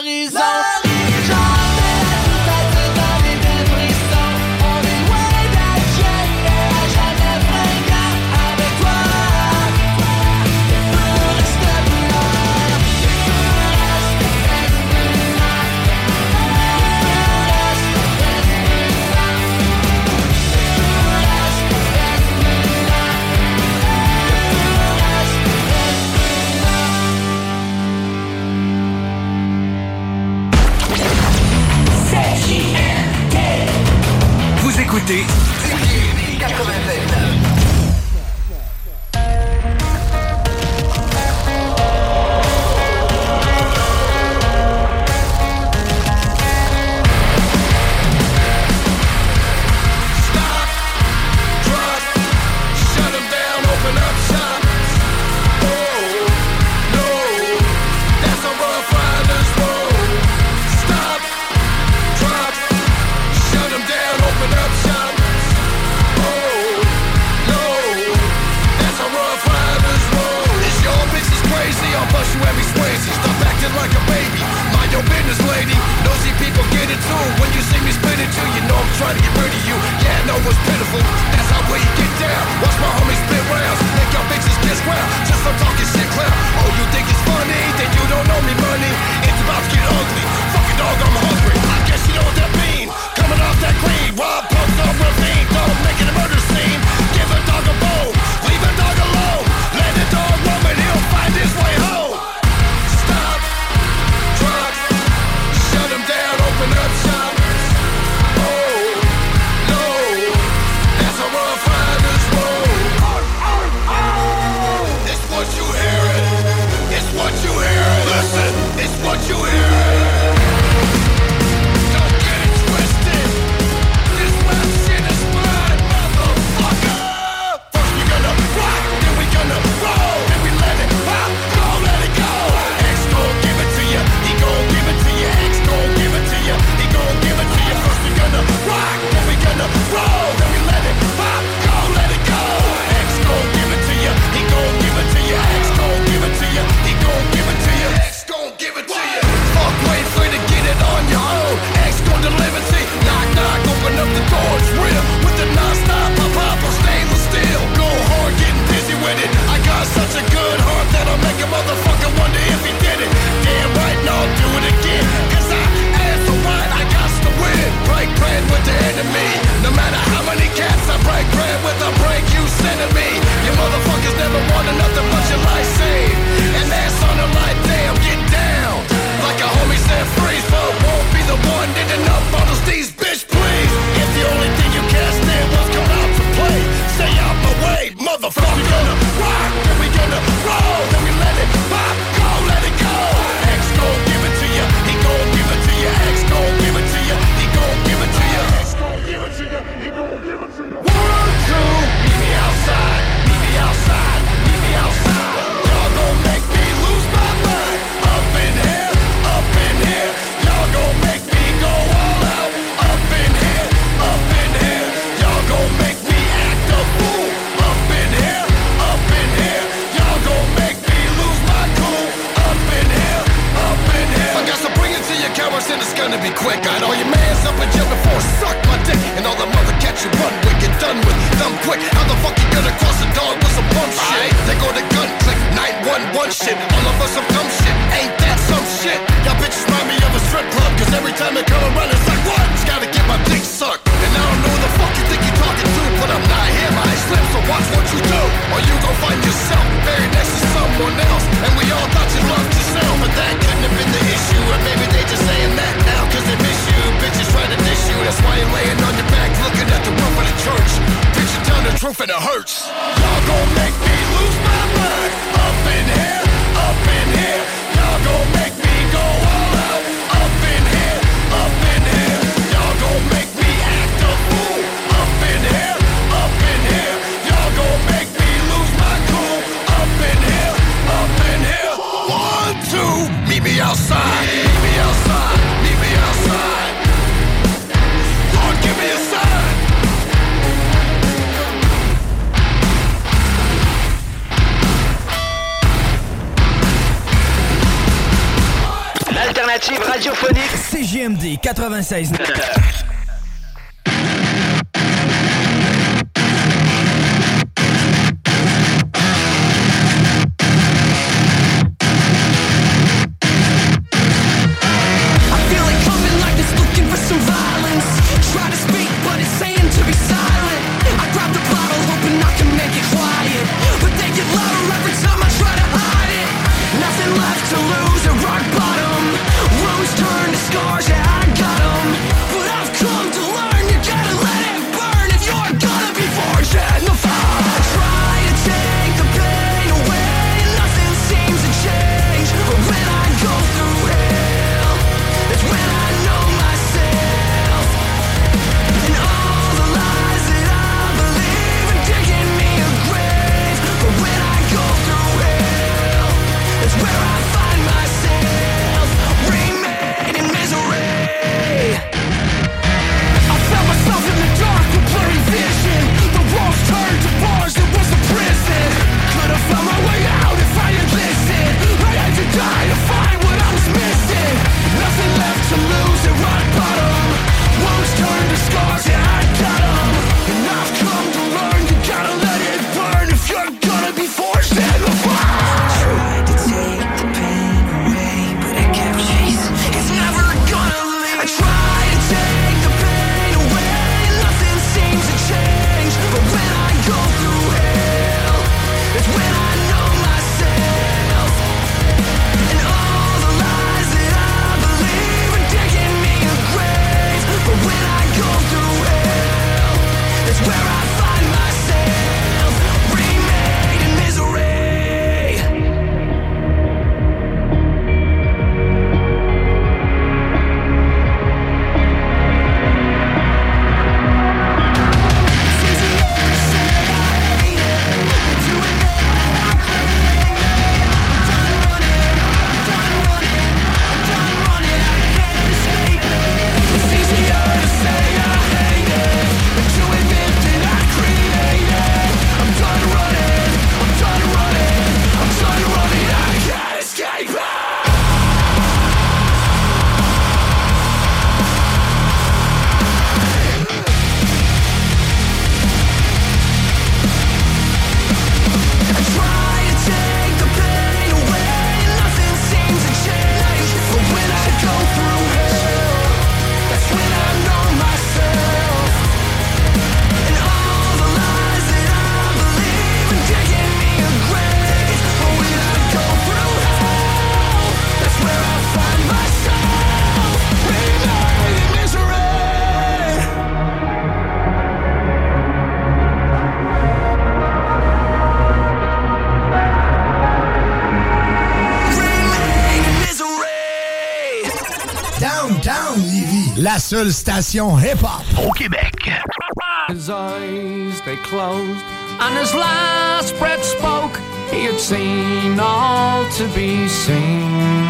l'horizon. L'horizon de la tête dans les deux frissons. On est loin d'Alger, à jamais fringant avec toi. Tout reste blanc. Tout reste blanc. Vous écoutez quatre-vingt-dix-neuf. Shut 'em down, open up shop. Oh, no, that's a rough rider's road. Stop, drop, shut 'em down, open up shop. Oh, no, that's a rough rider's road. This your bitch is crazy, I'll bust you every Swayze. Stop acting like a baby, mind your business, lady. Nosy people get it too. When you see me spit it too, you know I'm trying to get rid of you. Yeah, I know it's pitiful, that's how we get down. Watch my homies spit rounds, make your bitches kiss ground. Just for talking shit clown. Oh, you think it's funny? Then you don't know me, money. It's about to get ugly. Fucking dog, I'm hungry. I guess you know what that mean. Coming off that clean, rob punks on ravine. Dog making a murder scene. Give a dog a bone, leave a dog alone. Let the dog roam and he'll find his way home. Stop, drop, shut 'em down, open up shop. Oh, no, that's a rough rider's road. It's what you hearing. It's what you hearing. Listen, it's what you hearing. Don't get it twisted. This rap shit is mine, motherfucker. First we gonna rock, then we gonna roll, then we let it pop, go let it go. X gon' give it to ya, he gon' give it to ya. X gon' give it to ya, he gon' give it to ya. First we gonna rock, then we gonna roll, then we let it pop, go let it go. X gon' give it to ya, he gon' give it to ya. X gon' give it to ya, he gon' give it to ya. X gon' give it to ya. Fuck, wait free to get it on your own. X gon' deliver to you. Knock knock, open up the door, it's real. With the non-stop pop up on stainless steel. Go hard, getting busy with it. I got such a good heart that'll make a motherfucker wonder if he did it. Damn right, no, I'll do it again. Cause I am so right, I got to win. Break bread with the enemy. No matter how many cats I break bread with, I break you sending me. You motherfuckers never wanted nothing but your life saved. And that's on the light, damn, get down. Like a homie said, freeze, but won't be the one. Did enough bottles, these bitch, please. If the only thing you can't stand was come out to play, stay out my way, motherfucker. We gonna rock, then we gonna roll, then we let it pop, go let it go. X gon' give it to ya, he gon' give it to ya. X gon' give it to ya, he gon' give it to ya. X gon' give it to ya, he gon' give it to ya. One, two, meet me outside, meet me outside, meet me outside. Y'all gon' make me lose my mind. Up in here, up in here. Y'all gon' make me go all out. Up in here, up in here. Y'all gon' make me act a fool. Up in here, up in here. Y'all gon' make me lose my cool. Up in here, up in here. I got to bring it to your cowards and it's gonna be quick. Got all your mans up in jail before suck my dick. And all the mother cats you run with, get done with them quick. How the fuck you gonna cross a dog with some bum shit? They go to gun click, nine one one shit. All of us some dumb shit, ain't that some shit? Y'all bitches remind me of a strip club. Cause every time they come around it's like what? Just gotta get my dick sucked. And I don't know who the fuck you think you're talking to, but I'm not here, my slip, so watch what you do. Or you gon' find yourself buried next to someone else. And we all thought you loved yourself, but that couldn't have been the issue. Or maybe they just saying that now cause they miss you. Bitches try to dish you, that's why you're laying on your back looking at the roof of the church. Bitch, you tell the truth and it hurts. Y'all gon' make me lose my mind. Up in here, up in here. Y'all gon' make me go all out. Up in here, up in here. Y'all gon' make me act a fool. Up in here, up in here. Y'all gon' make me lose my cool. Up in here, up in here. One, two, meet me outside. L'alternative radiophonique. C J M D quatre-vingt-seize neuf. La seule station hip-hop au Québec. His eyes, they closed, and his last breath spoke. He had seen all to be seen.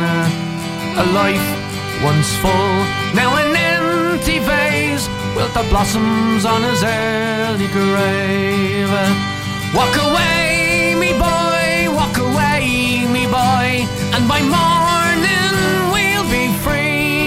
A life once full, now an empty vase, with the blossoms on his early grave. Walk away, me boy, walk away, me boy, and by morning we'll be free.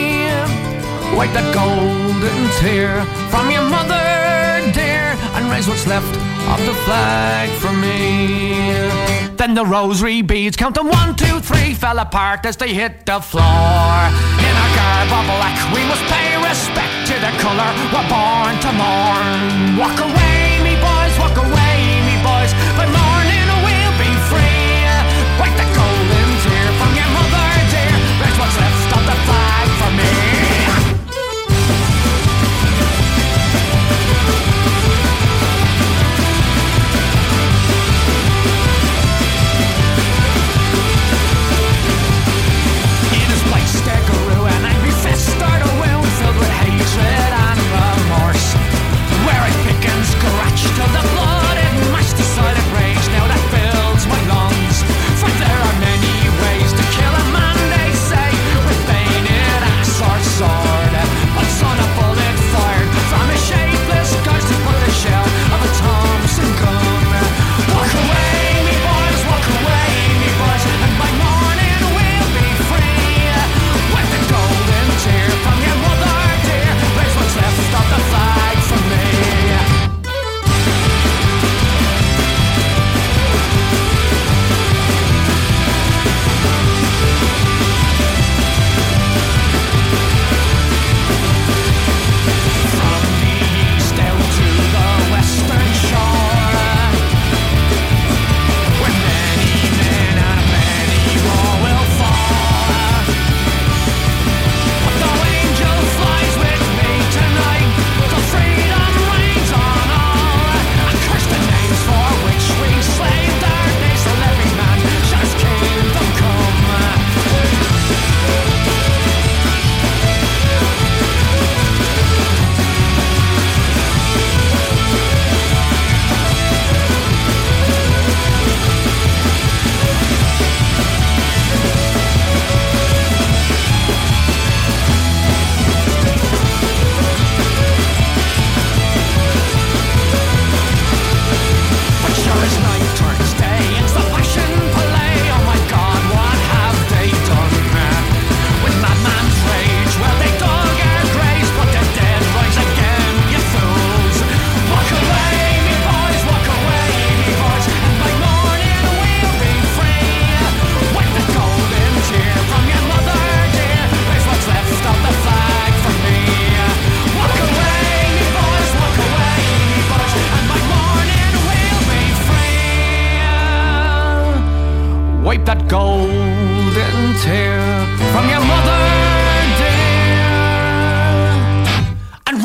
Wipe that golden tear from your mother dear, and raise what's left of the flag for me. Then the rosary beads, counting one, two, three, fell apart as they hit the floor. In a garb of black, we must pay respect to the colour we're born to mourn. Walk away, me boys, walk away, me boys, by morning we'll be free. Wipe that golden tear from your mother dear, raise what's left of the flag for me. Decorated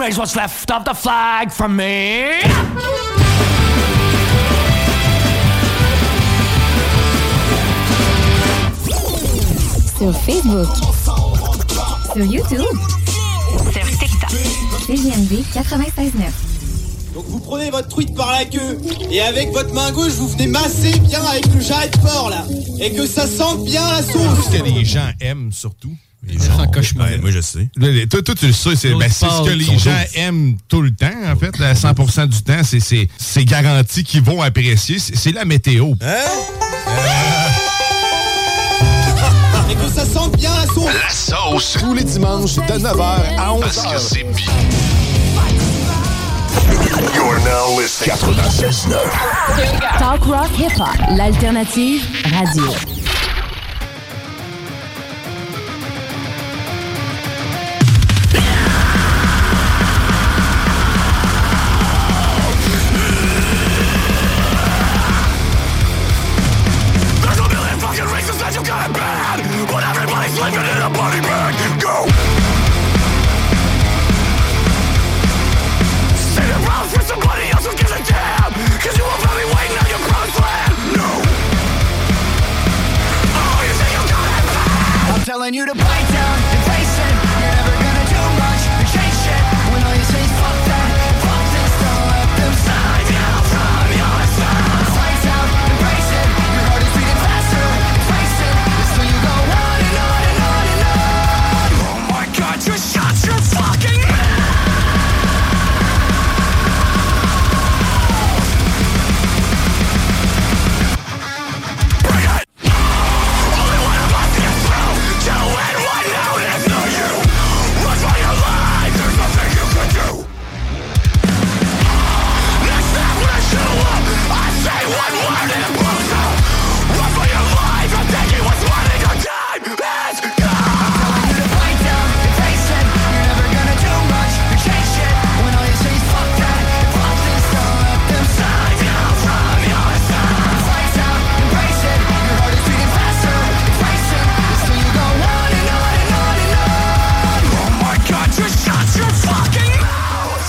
raise what's left of the flag from me. Sur Facebook. Sur YouTube. Sur TikTok. C J M D quatre-vingt-seize neuf. Donc vous prenez votre truite par la queue et avec votre main gauche vous venez masser bien avec le jarret de porc là et que ça sente bien la sauce. Ce que les gens aiment surtout. Les gens gens, cauchemar. ouais, moi je sais. Toi, toi tu le sais, c'est, ben, c'est ce que les gens aiment tout le temps, en fait. À cent pour cent du temps, c'est, c'est, c'est garanti qu'ils vont apprécier. C'est, c'est la météo. Hein? Euh... Et que ça sente bien la sauce. La sauce. Tous les dimanches de neuf heures à onze heures. Parce que c'est bien. You're now listening. quatre-vingt-seize neuf. Talk Rock Hip Hop, l'alternative radio. Living in a body bag, go! Say the rounds for somebody else who gives a damn. Cause you won't let me waiting on your promised land. No. Oh, you think you got it bad? I'm telling you to bite down and face it. You're never gonna do much to change shit. When all you say is fuck that, fuck this, don't let them slide down from your side. Lights out, embrace it. Your heart is beating faster, face it. Still you go on and on and on and on. Oh my god, just shut your fucking mouth! Bring it! Only one of us gets through to win one now, and it's not you. Run for your life, there's nothing you can do. Next time when I show up, I say one word and it blows up. Run for your life, I'm taking what's mine and your time is gone. Bite down and face it. You're never gonna do much to change shit. When all you say is fuck that, fuck this, don't let them slide down from your side. Lights out, embrace it. Your heart is beating faster, face it. Still you go on and on and on and on. Oh my god, just shut your fucking mouth!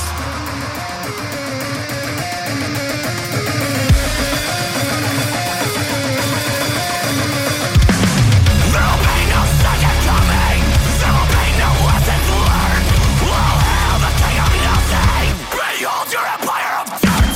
There'll be no second coming. There'll be no lessons learned. We'll have the king of nothing. Behold your empire of dirt.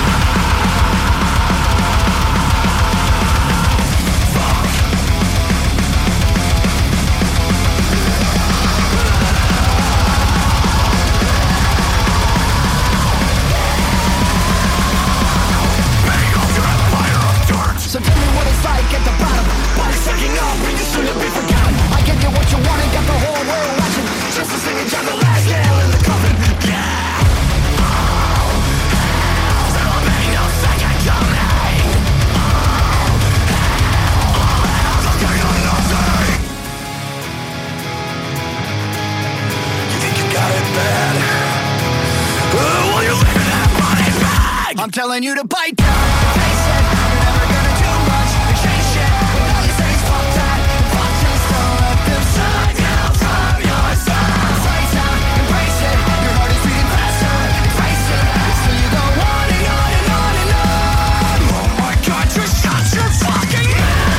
So tell me what it's like at the bottom. Body's taking off when you soon to be forgotten. I give you what you want and got the whole world watching. Just to sing and jump the last nail in the coffin. Yeah. Oh, hell, there'll be no second coming. Oh, hell, I'll have the king of nothing. You think you got it bad? Uh, well, you're living in a body bag. I'm telling you to bite down, face it. You're never gonna do much to change shit. When all you say is fuck that, fuck this, don't let them slide down from your side. Lights out, embrace it. Your heart is beating faster, face it. Still you go on and on and on and on. Oh my god, just shut your fucking mouth!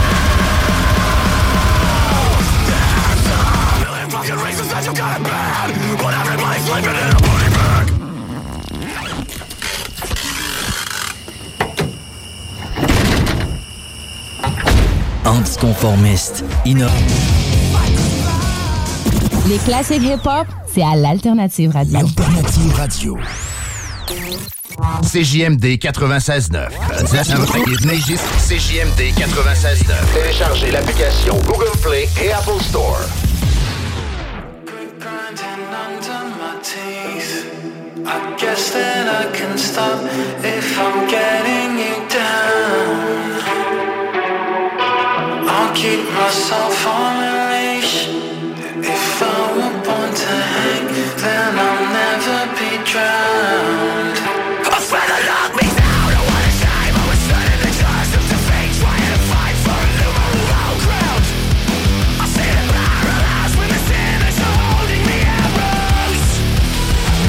There's a million fucking reasons that you got it bad, but everybody's living in a body bag. Anticonformiste, innovant. Les classiques hip-hop, c'est à l'Alternative Radio. L'Alternative Radio. C J M D quatre-vingt-seize neuf. C J M D quatre-vingt-seize neuf. Téléchargez l'application Google Play et Apple Store. I guess that I can stop if I'm getting you down. I'll keep myself on a leash. If I were born to hang, then I'll never be drowned. I swear to lock me down, I want a shame. I was stood in the jaws of defeat, trying to fight for a new low ground. I see the paralyzed when the sinners are holding me arrows.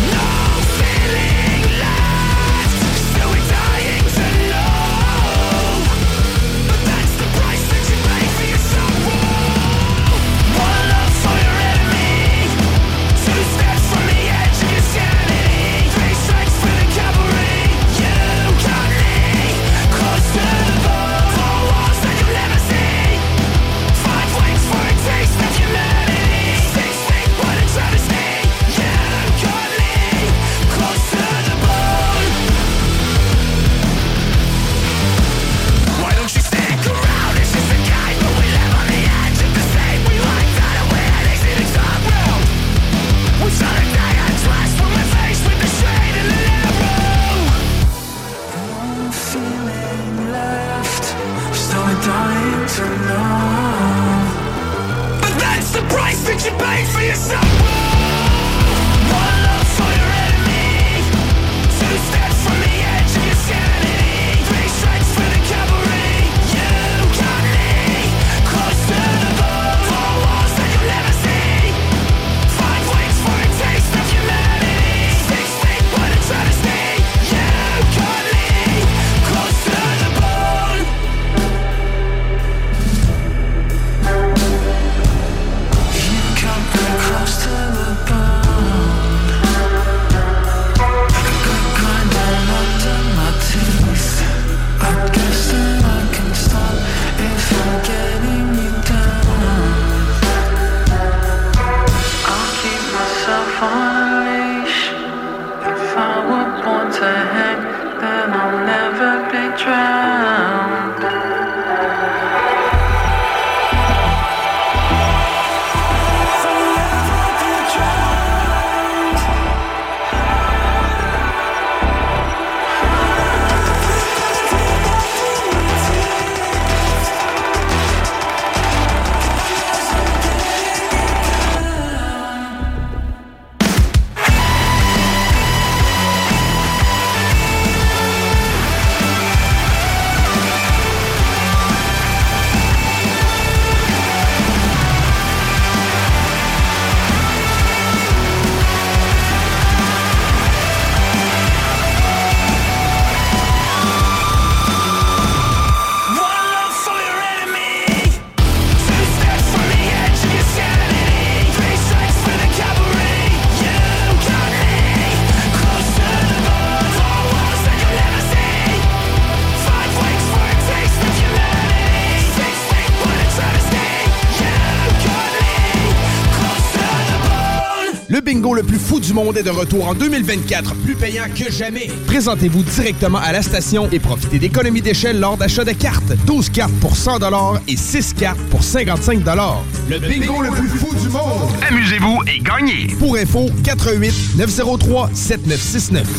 fight for yourself. One love for your enemy. Two steps from the edge of your sanity. Three strikes for the cavalry. You got me close to the bone. Four walls that you'll never see. Five wings for a taste of humanity. Six feet when I try to stay. You got me close to the bone. You got me close to the bone. Got grinding under my teeth. I guess that I can stop if I'm getting you down. I'll keep myself on a leash. If I were born to hang, then I'll never be drowned. Le bingo le plus fou du monde est de retour en deux mille vingt-quatre, plus payant que jamais. Présentez-vous directement à la station et profitez d'économies d'échelle lors d'achat de cartes. douze cartes pour cent dollars et six cartes pour cinquante-cinq dollars. Le bingo le plus fou du monde. Amusez-vous et gagnez. Pour info, quatre un huit, neuf zéro trois, sept neuf six neuf.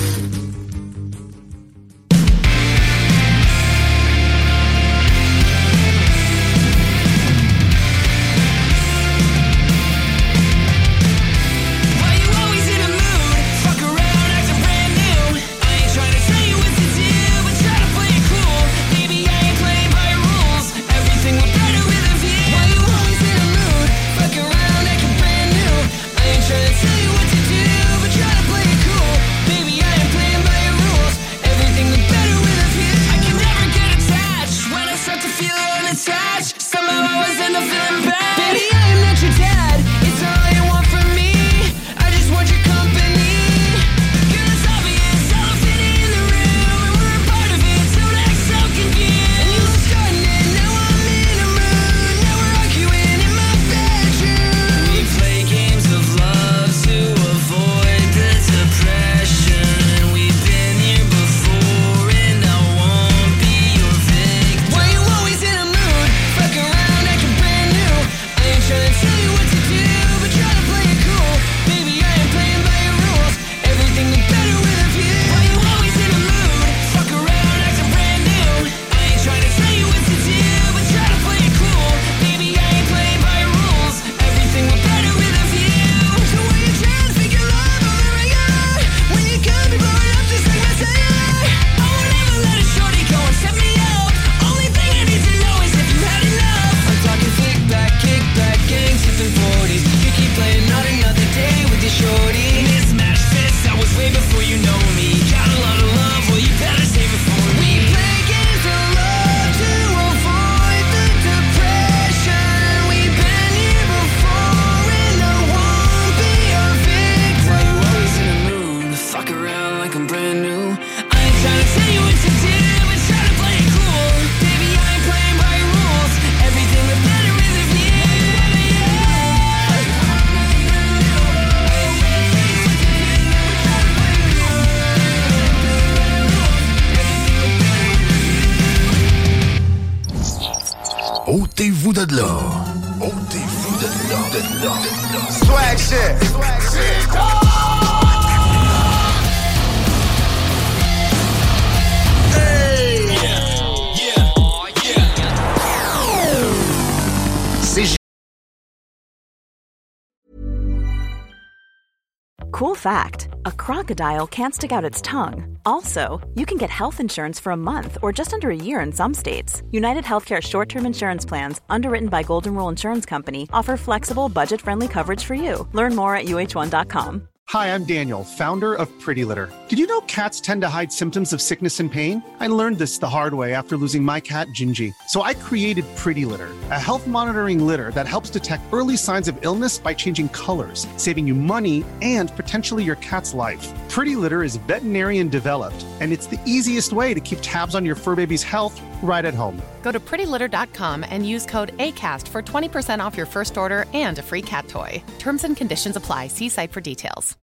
Ôtez-vous de là. Ôtez-vous de là, de là, de là. Swag shit. Swag shit. Hey. Yeah. Yeah. Yeah. C J Cool fact, a crocodile can't stick out its tongue. Also, you can get health insurance for a month or just under a year in some states. United Healthcare short-term insurance plans, underwritten by Golden Rule Insurance Company, offer flexible, budget-friendly coverage for you. Learn more at U H one dot com. Hi, I'm Daniel, founder of Pretty Litter. Did you know cats tend to hide symptoms of sickness and pain? I learned this the hard way after losing my cat, Gingy. So I created Pretty Litter, a health monitoring litter that helps detect early signs of illness by changing colors, saving you money and potentially your cat's life. Pretty Litter is veterinarian developed, and it's the easiest way to keep tabs on your fur baby's health right at home. Go to pretty litter dot com and use code ACAST for twenty percent off your first order and a free cat toy. Terms and conditions apply. See site for details.